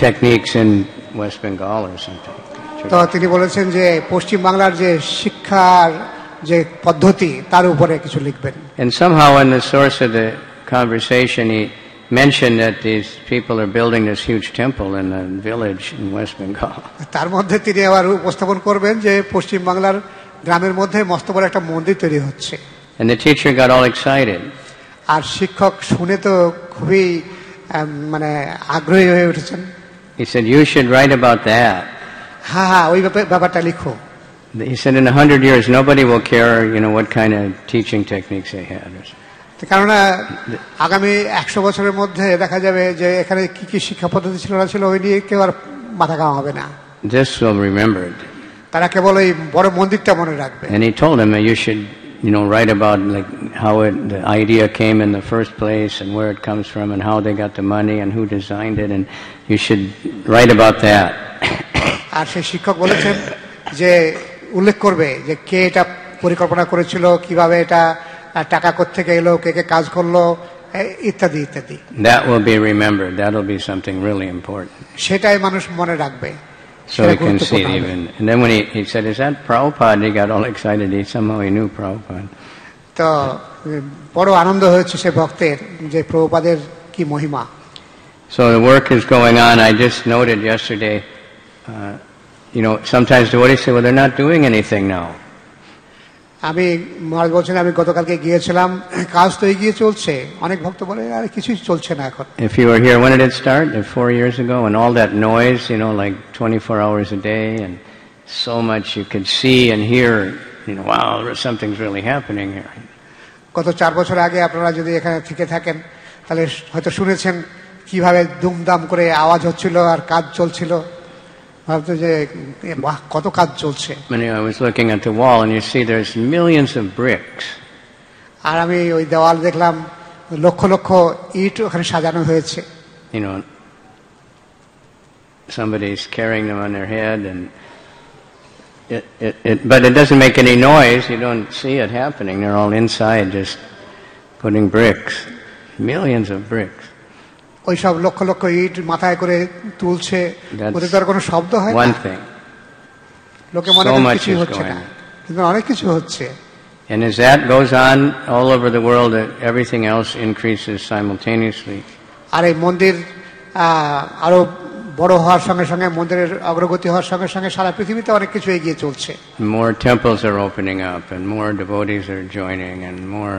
techniques in West Bengal or something. তো তিনি বলেছেন যে পশ্চিম বাংলার যে শিক্ষার যে পদ্ধতি তার উপরে কিছু লিখবেন। And somehow in the source of the conversation he mentioned that these people are building this huge temple in a village in West Bengal. তার মধ্যে তিনি আবার উপস্থাপন করবেন যে পশ্চিম বাংলার গ্রামের মধ্যে মস্ত বড় একটা মন্দির তৈরি হচ্ছে। And the teacher got all excited. আর শিক্ষক শুনে তো খুবই মানে আগ্রহী হয়ে উঠেছেন। He said, "You should write about that." হ্যাঁ হ্যাঁ ওই ব্যাপারটা লিখো। He said, "In a hundred years, nobody will care, you know, what kind of teaching techniques they had." কারণ আগামী একশো বছরের মধ্যে দেখা যাবে যে এখানে কি কি শিক্ষা পদ্ধতি ছিল না ছিল ওই নিয়ে কেউ আর মাথা ঘামা হবে না। This will be remembered. তারা কেবল এই বড় মন্দিরটা মনে রাখবে। And he told him that you should, you know, write about like how it, the idea came in the first place and where it comes from and how they got the money and who designed it, and you should write about that. আর সেই শিক্ষক বলেছেন যে উল্লেখ করবে যে কে এটা পরিকল্পনা করেছিল, কিভাবে এটা টাকা কোত্থেকে এলো, কে কে কাজ করলো, ইত্যাদি ইত্যাদি। That will be remembered. That will be something really important. সেটাই মানুষ মনে রাখবে। So he can see it even. And then when he, he said, "Is that Prabhupada?" He got all excited. He somehow he knew Prabhupada. তো বড় আনন্দ হয়েছে সে ভক্তের যে প্রভুপাদের কি মহিমা। So the work is going on. I just noted yesterday, uh, you know, sometimes the devotees say, "Well, they're not doing anything now." আমি মহারাজ বলছেন আমি গতকালকে গিয়েছিলাম, কাজ তো এগিয়ে চলছে। অনেক ভক্ত বলে আর কিছুই চলছে না এখন। If you were here, when did it start? Four years ago, and all that noise, you know, like twenty-four hours a day, and so much you could see and hear, you know, wow, something's really happening here. গত চার বছর আগে আপনারা যদি এখানে থেকে থাকেন তাহলে হয়তো শুনেছেন কিভাবে দুমদাম করে আওয়াজ হচ্ছিল আর কাজ চলছিল। ভাবতো যে বাহ কত কাজ চলছে। When I was looking at the wall, and you see there's millions of bricks. আর আমি ওই দেওয়াল দেখলাম লক্ষ লক্ষ ইট ওখানে সাজানো হয়েছে। You know, somebody's carrying them on their head, and it, it, it, but it doesn't make any noise. You don't see it happening. They're all inside, just putting bricks, millions of bricks. ওই সব লক্ষ লক্ষ ইট মাথায় করে তুলছে, ওদের তো আর কোনো শব্দ হয় না। লোকে মনে করে কিছু হচ্ছে না, কিন্তু অনেক কিছু হচ্ছে। And as that goes on all over the world, everything else increases simultaneously. আর এই মন্দির আরো বড় হওয়ার সঙ্গে সঙ্গে, মন্দিরের অগ্রগতি হওয়ার সঙ্গে সঙ্গে সারা পৃথিবীতে অনেক কিছু এগিয়ে চলছে। More temples are opening up, and more devotees are joining, and more.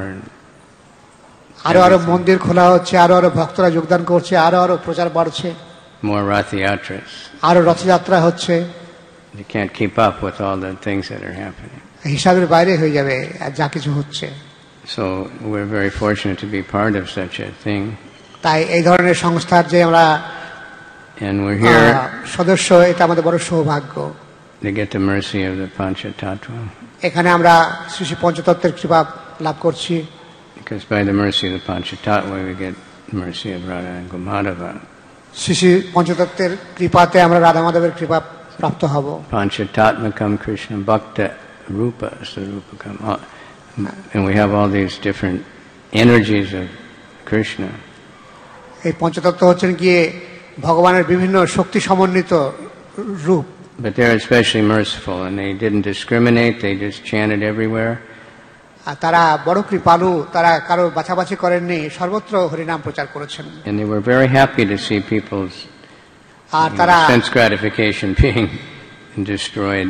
আরো আরো মন্দির খোলা হচ্ছে, আরো আরো ভক্তরা যোগদান করছে, আরো আরো প্রচার বাড়ছে। More Rath Yatras. আরো রথযাত্রা হচ্ছে। You can't keep up with all the things that are happening. হিসাবের বাইরে হয়ে যাবে যা কিছু হচ্ছে। So we're very fortunate to be part of such a thing. তাই এই ধরনের সংস্থার যে আমরা and we're here সদস্য, এটা আমাদের বড় সৌভাগ্য। To get the mercy of the Panchatattva. এখানে আমরা শ্রী শ্রী পঞ্চতত্ত্বের কৃপা লাভ করছি। Because by the mercy of the Panchatattva we get the mercy of Radha and Madhava. Shri Shri পঞ্চতত্ত্বের কৃপাতে আমরা রাধা মাধবের কৃপা প্রাপ্ত হব। Panchatattmakam Krishna Bhakta Rupa Sarupakam. And we have all these different energies of Krishna. এই পঞ্চতত্ত্ব হচ্ছেন গিয়ে ভগবানের বিভিন্ন শক্তি সমন্বিত রূপ। But they're especially merciful, and they didn't discriminate. They just chanted everywhere. তারা বড় কৃপালু, তারা কারো বাছাবাছি করেননি, সর্বত্র হরিনাম প্রচার করেছেন। And they were very happy to see people's আর তারা sense gratification being destroyed.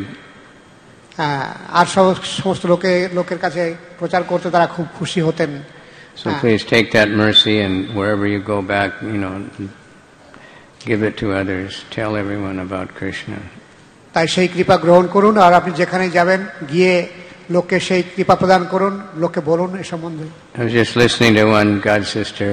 আর সমস্ত লোকে লোকের কাছে প্রচার করতে তারা খুব খুশি হতেন। So please take that mercy, and wherever you go back, you know, give it to others. Tell everyone about Krishna. তাই সেই কৃপা গ্রহণ করুন, আর আপনি যেখানে যাবেন গিয়ে লোককে সেই কৃপা প্রদান করুন, লোককে বলুন এই সম্বন্ধে। I was just listening to one god sister,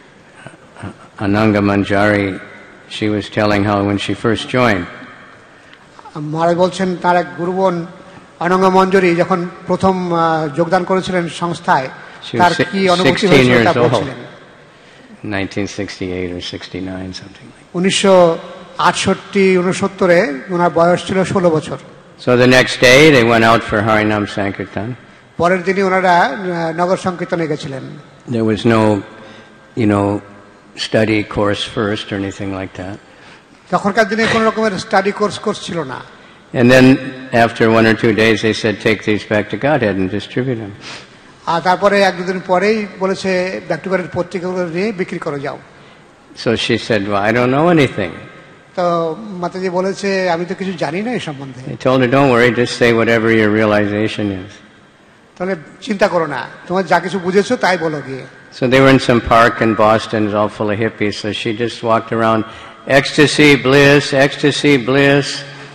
Ananga Manjari. She was telling how when she first joined. মহারাজ বলছেন তার এক গুরুবোন অনঙ্গ মঞ্জরি যখন প্রথম যোগদান করেছিলেন সংস্থায়, তার কি অনুভূতি হয়েছিল তা বলছিলেন। nineteen sixty-eight or sixty-nine something like. উনিশশো আটষট্টি উনসত্তরে ওনার বয়স ছিল ষোলো বছর। So the next day they went out for Harinam Sankirtan. পরের দিনই ওনারা নগর সংকীর্তনে গেছিলেন। There was no, you know, study course first or anything like that. তখনকার দিনে কোনো রকমের স্টাডি কোর্স কোর্স ছিল না। And then after one or two days they said, take these back to Godhead and distribute them. আর তারপরে এক দুদিন পরেই বলেছে ব্যাক টু গডের পত্রিকাগুলো নিয়ে বিক্রি করে যাও। So she said, well, I don't know anything. তো মাতাজি বলেছে আমি তো কিছু জানি না এই সম্বন্ধে। They told her, don't worry, just say whatever your realization is. তাহলে চিন্তা করো না, তোমার যা কিছু বুঝেছো তাই বলো গিয়ে। So they were in some park in Boston, it was all full of hippies, so she just walked around, ecstasy, bliss, ecstasy, bliss.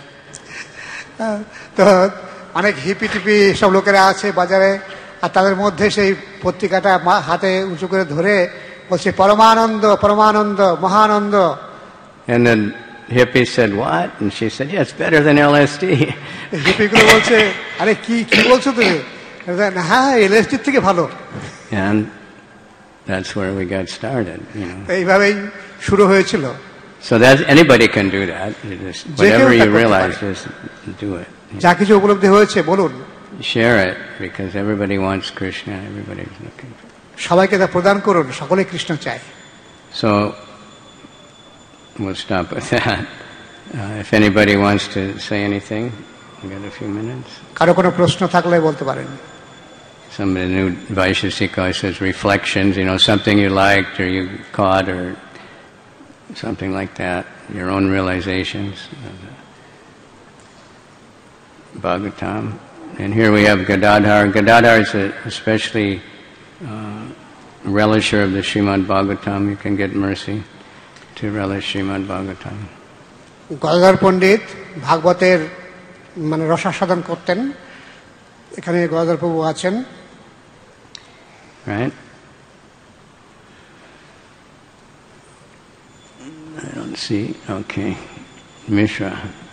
তো অনেক হিপি টিপি সব লোকেরা আছে বাজারে, আর তাদের মধ্যে সেই পত্রিকাটা হাতে উঁচু করে ধরে বলছে পরমানন্দ, পরমানন্দ, মহানন্দ। And then hippies said, what? And she said, yeah, it's better than L S D. হিপিগুলো বলছে, আরে কি কি বলছো তুমি? হ্যাঁ, এলএসডি থেকে ভালো। And that's where we got started, you know. এইভাবেই শুরু হয়েছিল। So that anybody can do that. You just, whatever you realize, just do it. যা কিছু উপলব্ধি হয়েছে বলুন। Share it, because everybody wants Krishna. Everybody's looking. সবাইকে তা প্রদান করুন, সকলে কৃষ্ণ চায়। So we'll stop with that. Uh, if anybody wants to say anything, we got a few minutes. কারো কোনো প্রশ্ন থাকলে বলতে পারেন। Some of the new Vaisheshika says reflections, you know, something you liked or you caught or something like that, your own realizations. Bhagavatam. And here we have Gadadhar. Gadadhar is a especially uh, relisher of the Srimad Bhagavatam. You can get mercy to relish Srimad Bhagavatam. Gadadhar পণ্ডিত ভাগবতের মানে রসাস্বাদন করতেন। এখানে গদাধর প্রভু আছেন। Right? I don't see. Okay. Mishra.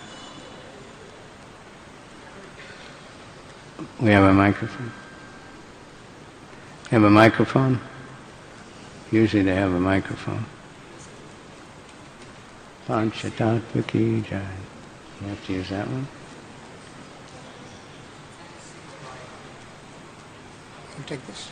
We have a microphone. Have a microphone? Usually they have a microphone. Panchatattva ki jai. You have to use that one? I'll take this.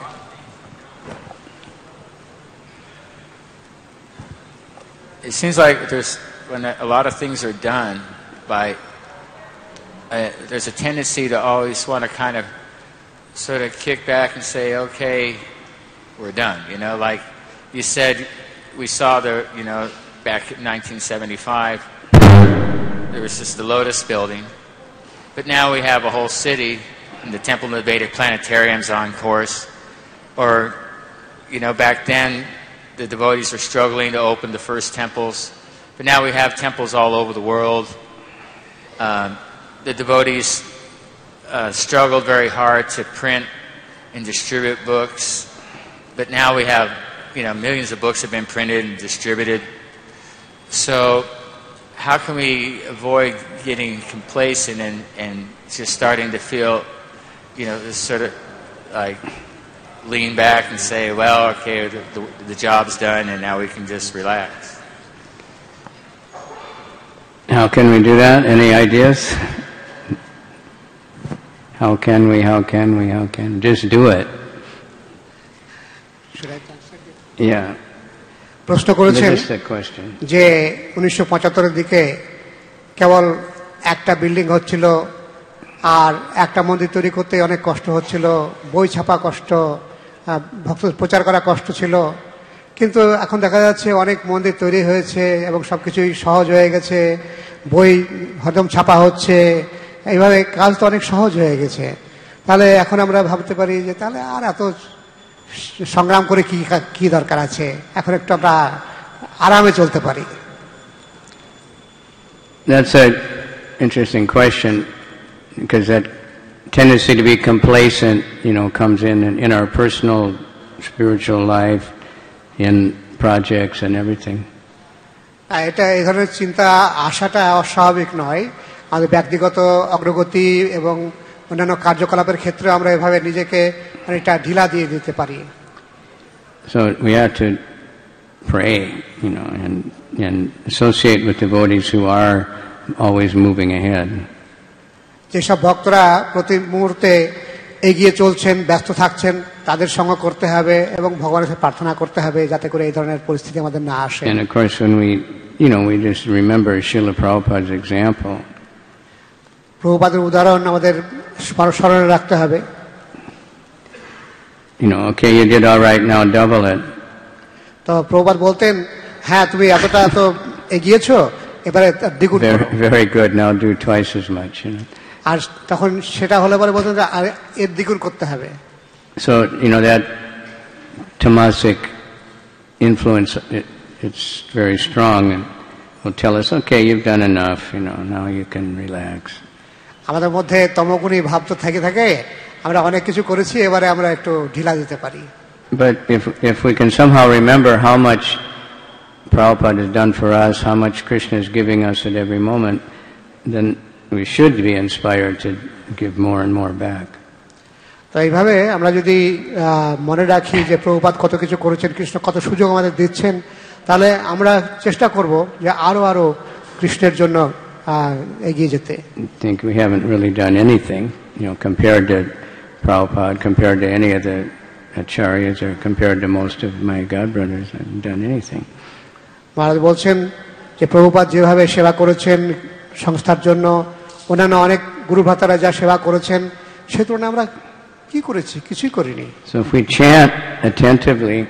It seems like there's when a lot of things are done by uh, there's a tendency to always want to kind of sort of kick back and say, okay, we're done. You know, like you said, we saw the, you know, back in nineteen seventy-five, there was just the Lotus building, but now we have a whole city, and the Temple of the Vedic Planetarium's on course. Or, you know, back then, the devotees were struggling to open the first temples, but now we have temples all over the world. Um, the devotees uh, struggled very hard to print and distribute books, but now we have, you know, millions of books have been printed and distributed. So how can we avoid getting complacent and, and just starting to feel, you know, this sort of like lean back and say, well, okay, the, the, the job's done and now we can just relax? How can we do that? Any ideas? How can we, how can we, how can we? Just do it. Should I translate it? Yeah. প্রশ্ন করেছেন যে উনিশশো পঁচাত্তরের দিকে কেবল একটা building হচ্ছিল আর একটা মন্দির তৈরি করতে অনেক কষ্ট হচ্ছিল, বই ছাপা কষ্ট, ভক্ত প্রচার করা কষ্ট ছিল, কিন্তু এখন দেখা যাচ্ছে অনেক মন্দির তৈরি হয়েছে এবং সবকিছুই সহজ হয়ে গেছে, বই হরদম ছাপা হচ্ছে, এইভাবে কাজ তো অনেক সহজ হয়ে গেছে। তাহলে এখন আমরা ভাবতে পারি যে তাহলে আর এত সংগ্রাম করে কি কি দরকার আছে, এখন একটু আমরা আরামে চলতে পারি। That's an interesting question, because that tendency to be complacent, you know, comes in in our personal spiritual life, in projects and everything. এটা এই ধরনের চিন্তা আসাটা অস্বাভাবিক নয়। আমাদের ব্যক্তিগত অগ্রগতি এবং অন্যান্য কার্যকলাপের ক্ষেত্রে আমরা এভাবে নিজেকে অনেকটা ঢিলা দিয়ে দিতে পারি। So we have to pray, you know, and and associate with devotees who are always moving ahead. যেসব ভক্তরা প্রতি মুহূর্তে এগিয়ে চলছেন, ব্যস্ত থাকছেন, তাদের সঙ্গ করতে হবে এবং ভগবানের কাছে প্রার্থনা করতে হবে যাতে করে এই ধরনের পরিস্থিতি আমাদের না আসে। And of course, when we you know, we just remember Srila Prabhupada's example. প্রভুপাদের উদাহরণ আমাদের স্মরণে রাখতে হবে। You know, okay, you did all right, now double it. তো প্রভুপাদ বলতেন, হ্যাঁ তুমি এতটা তো এগিয়েছো, এবারে দ্বিগুণ করো। Very good, now do twice as much, you know. আর তখন সেটা হলে পরে বলতেন যে আর এর দ্বিগুণ করতে হবে। So, you know, that tamasic influence, it, it's very strong and will tell us, okay, you've done enough, you know, now you can relax. আমাদের মধ্যে তমগুণী ভাব তো থেকে থাকে, আমরা অনেক কিছু করেছি, এবারে আমরা একটু ঢিলা দিতে পারি। But if if we can somehow remember how much Prabhupada has done for us, how much Krishna is giving us at every moment, then we should be inspired to give more and more back. তো এইভাবে আমরা যদি মনে রাখি যে প্রভুপাদ কত কিছু করেছেন, কৃষ্ণ কত সুযোগ আমাদের দিচ্ছেন, তাহলে আমরা চেষ্টা করব যে আরো আরো কৃষ্ণের জন্য এগিয়ে যেতে। I think we haven't really done anything, you know, compared to Prabhupada, compared to any of the acharyas, or compared to most of my godbrothers. I haven't done anything. মহারাজ বলছেন যে প্রভুপাদ যেভাবে সেবা করেছেন সংস্থার জন্য, অন্যান্য অনেক গুরু ভ্রাতারা যা সেবা করেছেন, সে তুলনায় আমরা কি করেছি? কিছুই করিনি। So if we chant attentively,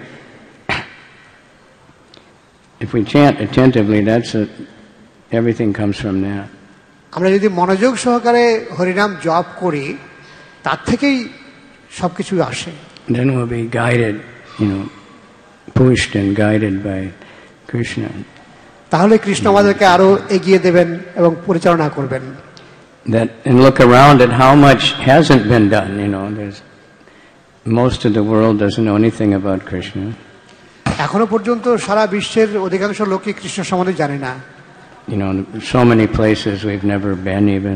if we chant attentively, that's a, everything comes from that. আমরা যদি মনোযোগ সহকারে হরিনাম জপ করি, তার থেকেই সবকিছু আসে। Then we'll be guided, you know, pushed and guided by Krishna. তাহলে কৃষ্ণ আমাদেরকে আরো এগিয়ে দেবেন এবং পরিচালনা করবেন। That and look around at how much hasn't been done. You know, there's most of the world doesn't know anything about Krishna. এখনো পর্যন্ত সারা বিশ্বের অধিকাংশ লোকই কৃষ্ণ সম্বন্ধে জানে না। You know, so many places we've never been even.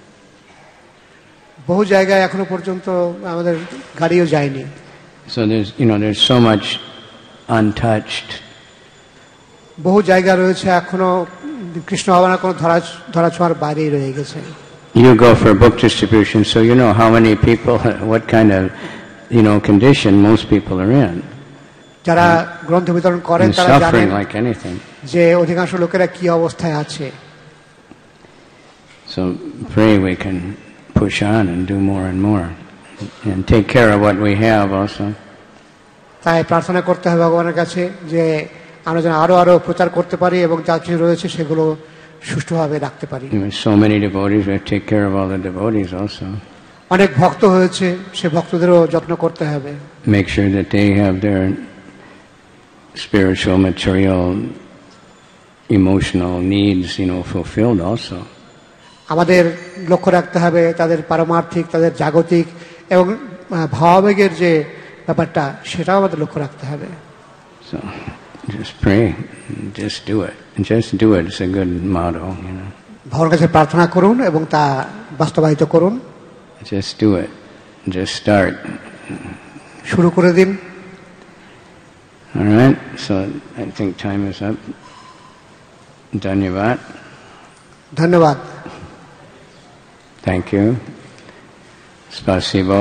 বহু জায়গায় এখনো পর্যন্ত আমাদের গাড়িও যায়নি। So there's, you know, there's so much untouched. বহু জায়গা রয়েছে এখনো কৃষ্ণ ভাবনা কোনো ধরা ধরা ছোঁয়ার বাইরেই রয়ে গেছে। You go for book distribution, so you know how many people, what kind of, you know, condition most people are in. যারা গ্রন্থ বিতরণ করেন তারা জানেন suffering like anything. যে অধিকাংশ লোকেরা কি অবস্থায় আছে। So pray we can push on and do more and more and take care of what we have also. তাই প্রার্থনা করতে হবে ভগবানের কাছে যে আমরা যেন আরো আরো প্রচার করতে পারি এবং যা কিছু রয়েছে সেগুলো সুষ্ঠুভাবে রাখতে পারি। So many devotees, we have to take care of all the devotees also. অনেক ভক্ত হয়েছে, সে ভক্তদেরও যত্ন করতে হবে। Make sure that they have their spiritual, material, emotional needs, you know, fulfilled also. আমাদের লক্ষ্য রাখতে হবে তাদের পারমার্থিক, তাদের জাগতিক এবং ভাবাবেগের যে ব্যাপারটা, সেটাও আমাদের লক্ষ্য রাখতে হবে। So just pray, just do it, just do it. It's a good motto, you know. ভগবানের কাছে প্রার্থনা করুন এবং তা বাস্তবায়িত করুন। Just do it, just start. শুরু করে দিন। All right, so I think time is up. Dhanyavad. ধন্যবাদ। Thank you. Spasibo.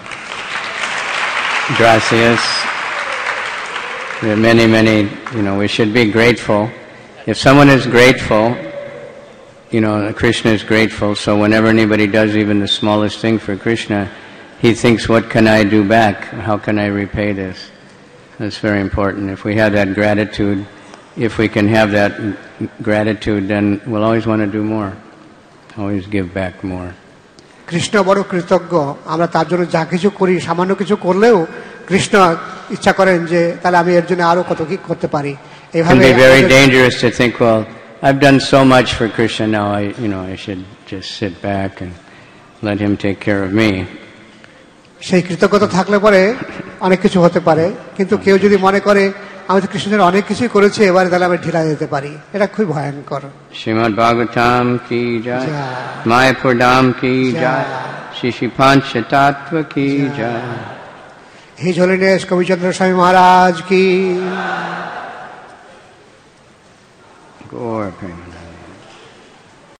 Gracias. There are many, many, you know, we should be grateful. If someone is grateful, you know, Krishna is grateful, so whenever anybody does even the smallest thing for Krishna, he thinks, what can I do back? How can I repay this? That's very important. If we have that gratitude, if we can have that gratitude, then we'll always want to do more, always give back more. Krishna বড় কৃতজ্ঞ, আমরা তার জন্য যা কিছু করি, সামান্য কিছু করলেও কৃষ্ণ ইচ্ছা করেন যে তাহলে আমি এর জন্য আরো কত কি করতে পারি। It can be very dangerous to think, well, I've done so much for Krishna, now I, you know, I should just sit back and let him take care of me. সেই কৃতজ্ঞতা থাকলে পরে অনেক কিছু হতে পারে, কিন্তু কেউ যদি মনে করে আমি তো কৃষ্ণের অনেক কিছুই করেছি, এবারে তাহলে আমি ঢিলা দিতে পারি, এটা খুবই ভয়ঙ্কর। শ্রীমদ্ ভাগবতম কি জয়, মায়াপুর ধাম কি জয়, শ্রী শ্রী পাঞ্চ তত্ত্ব কি জয়। হিজ হোলিনেস কবিচন্দ্র স্বামী মহারাজ কি। Gore,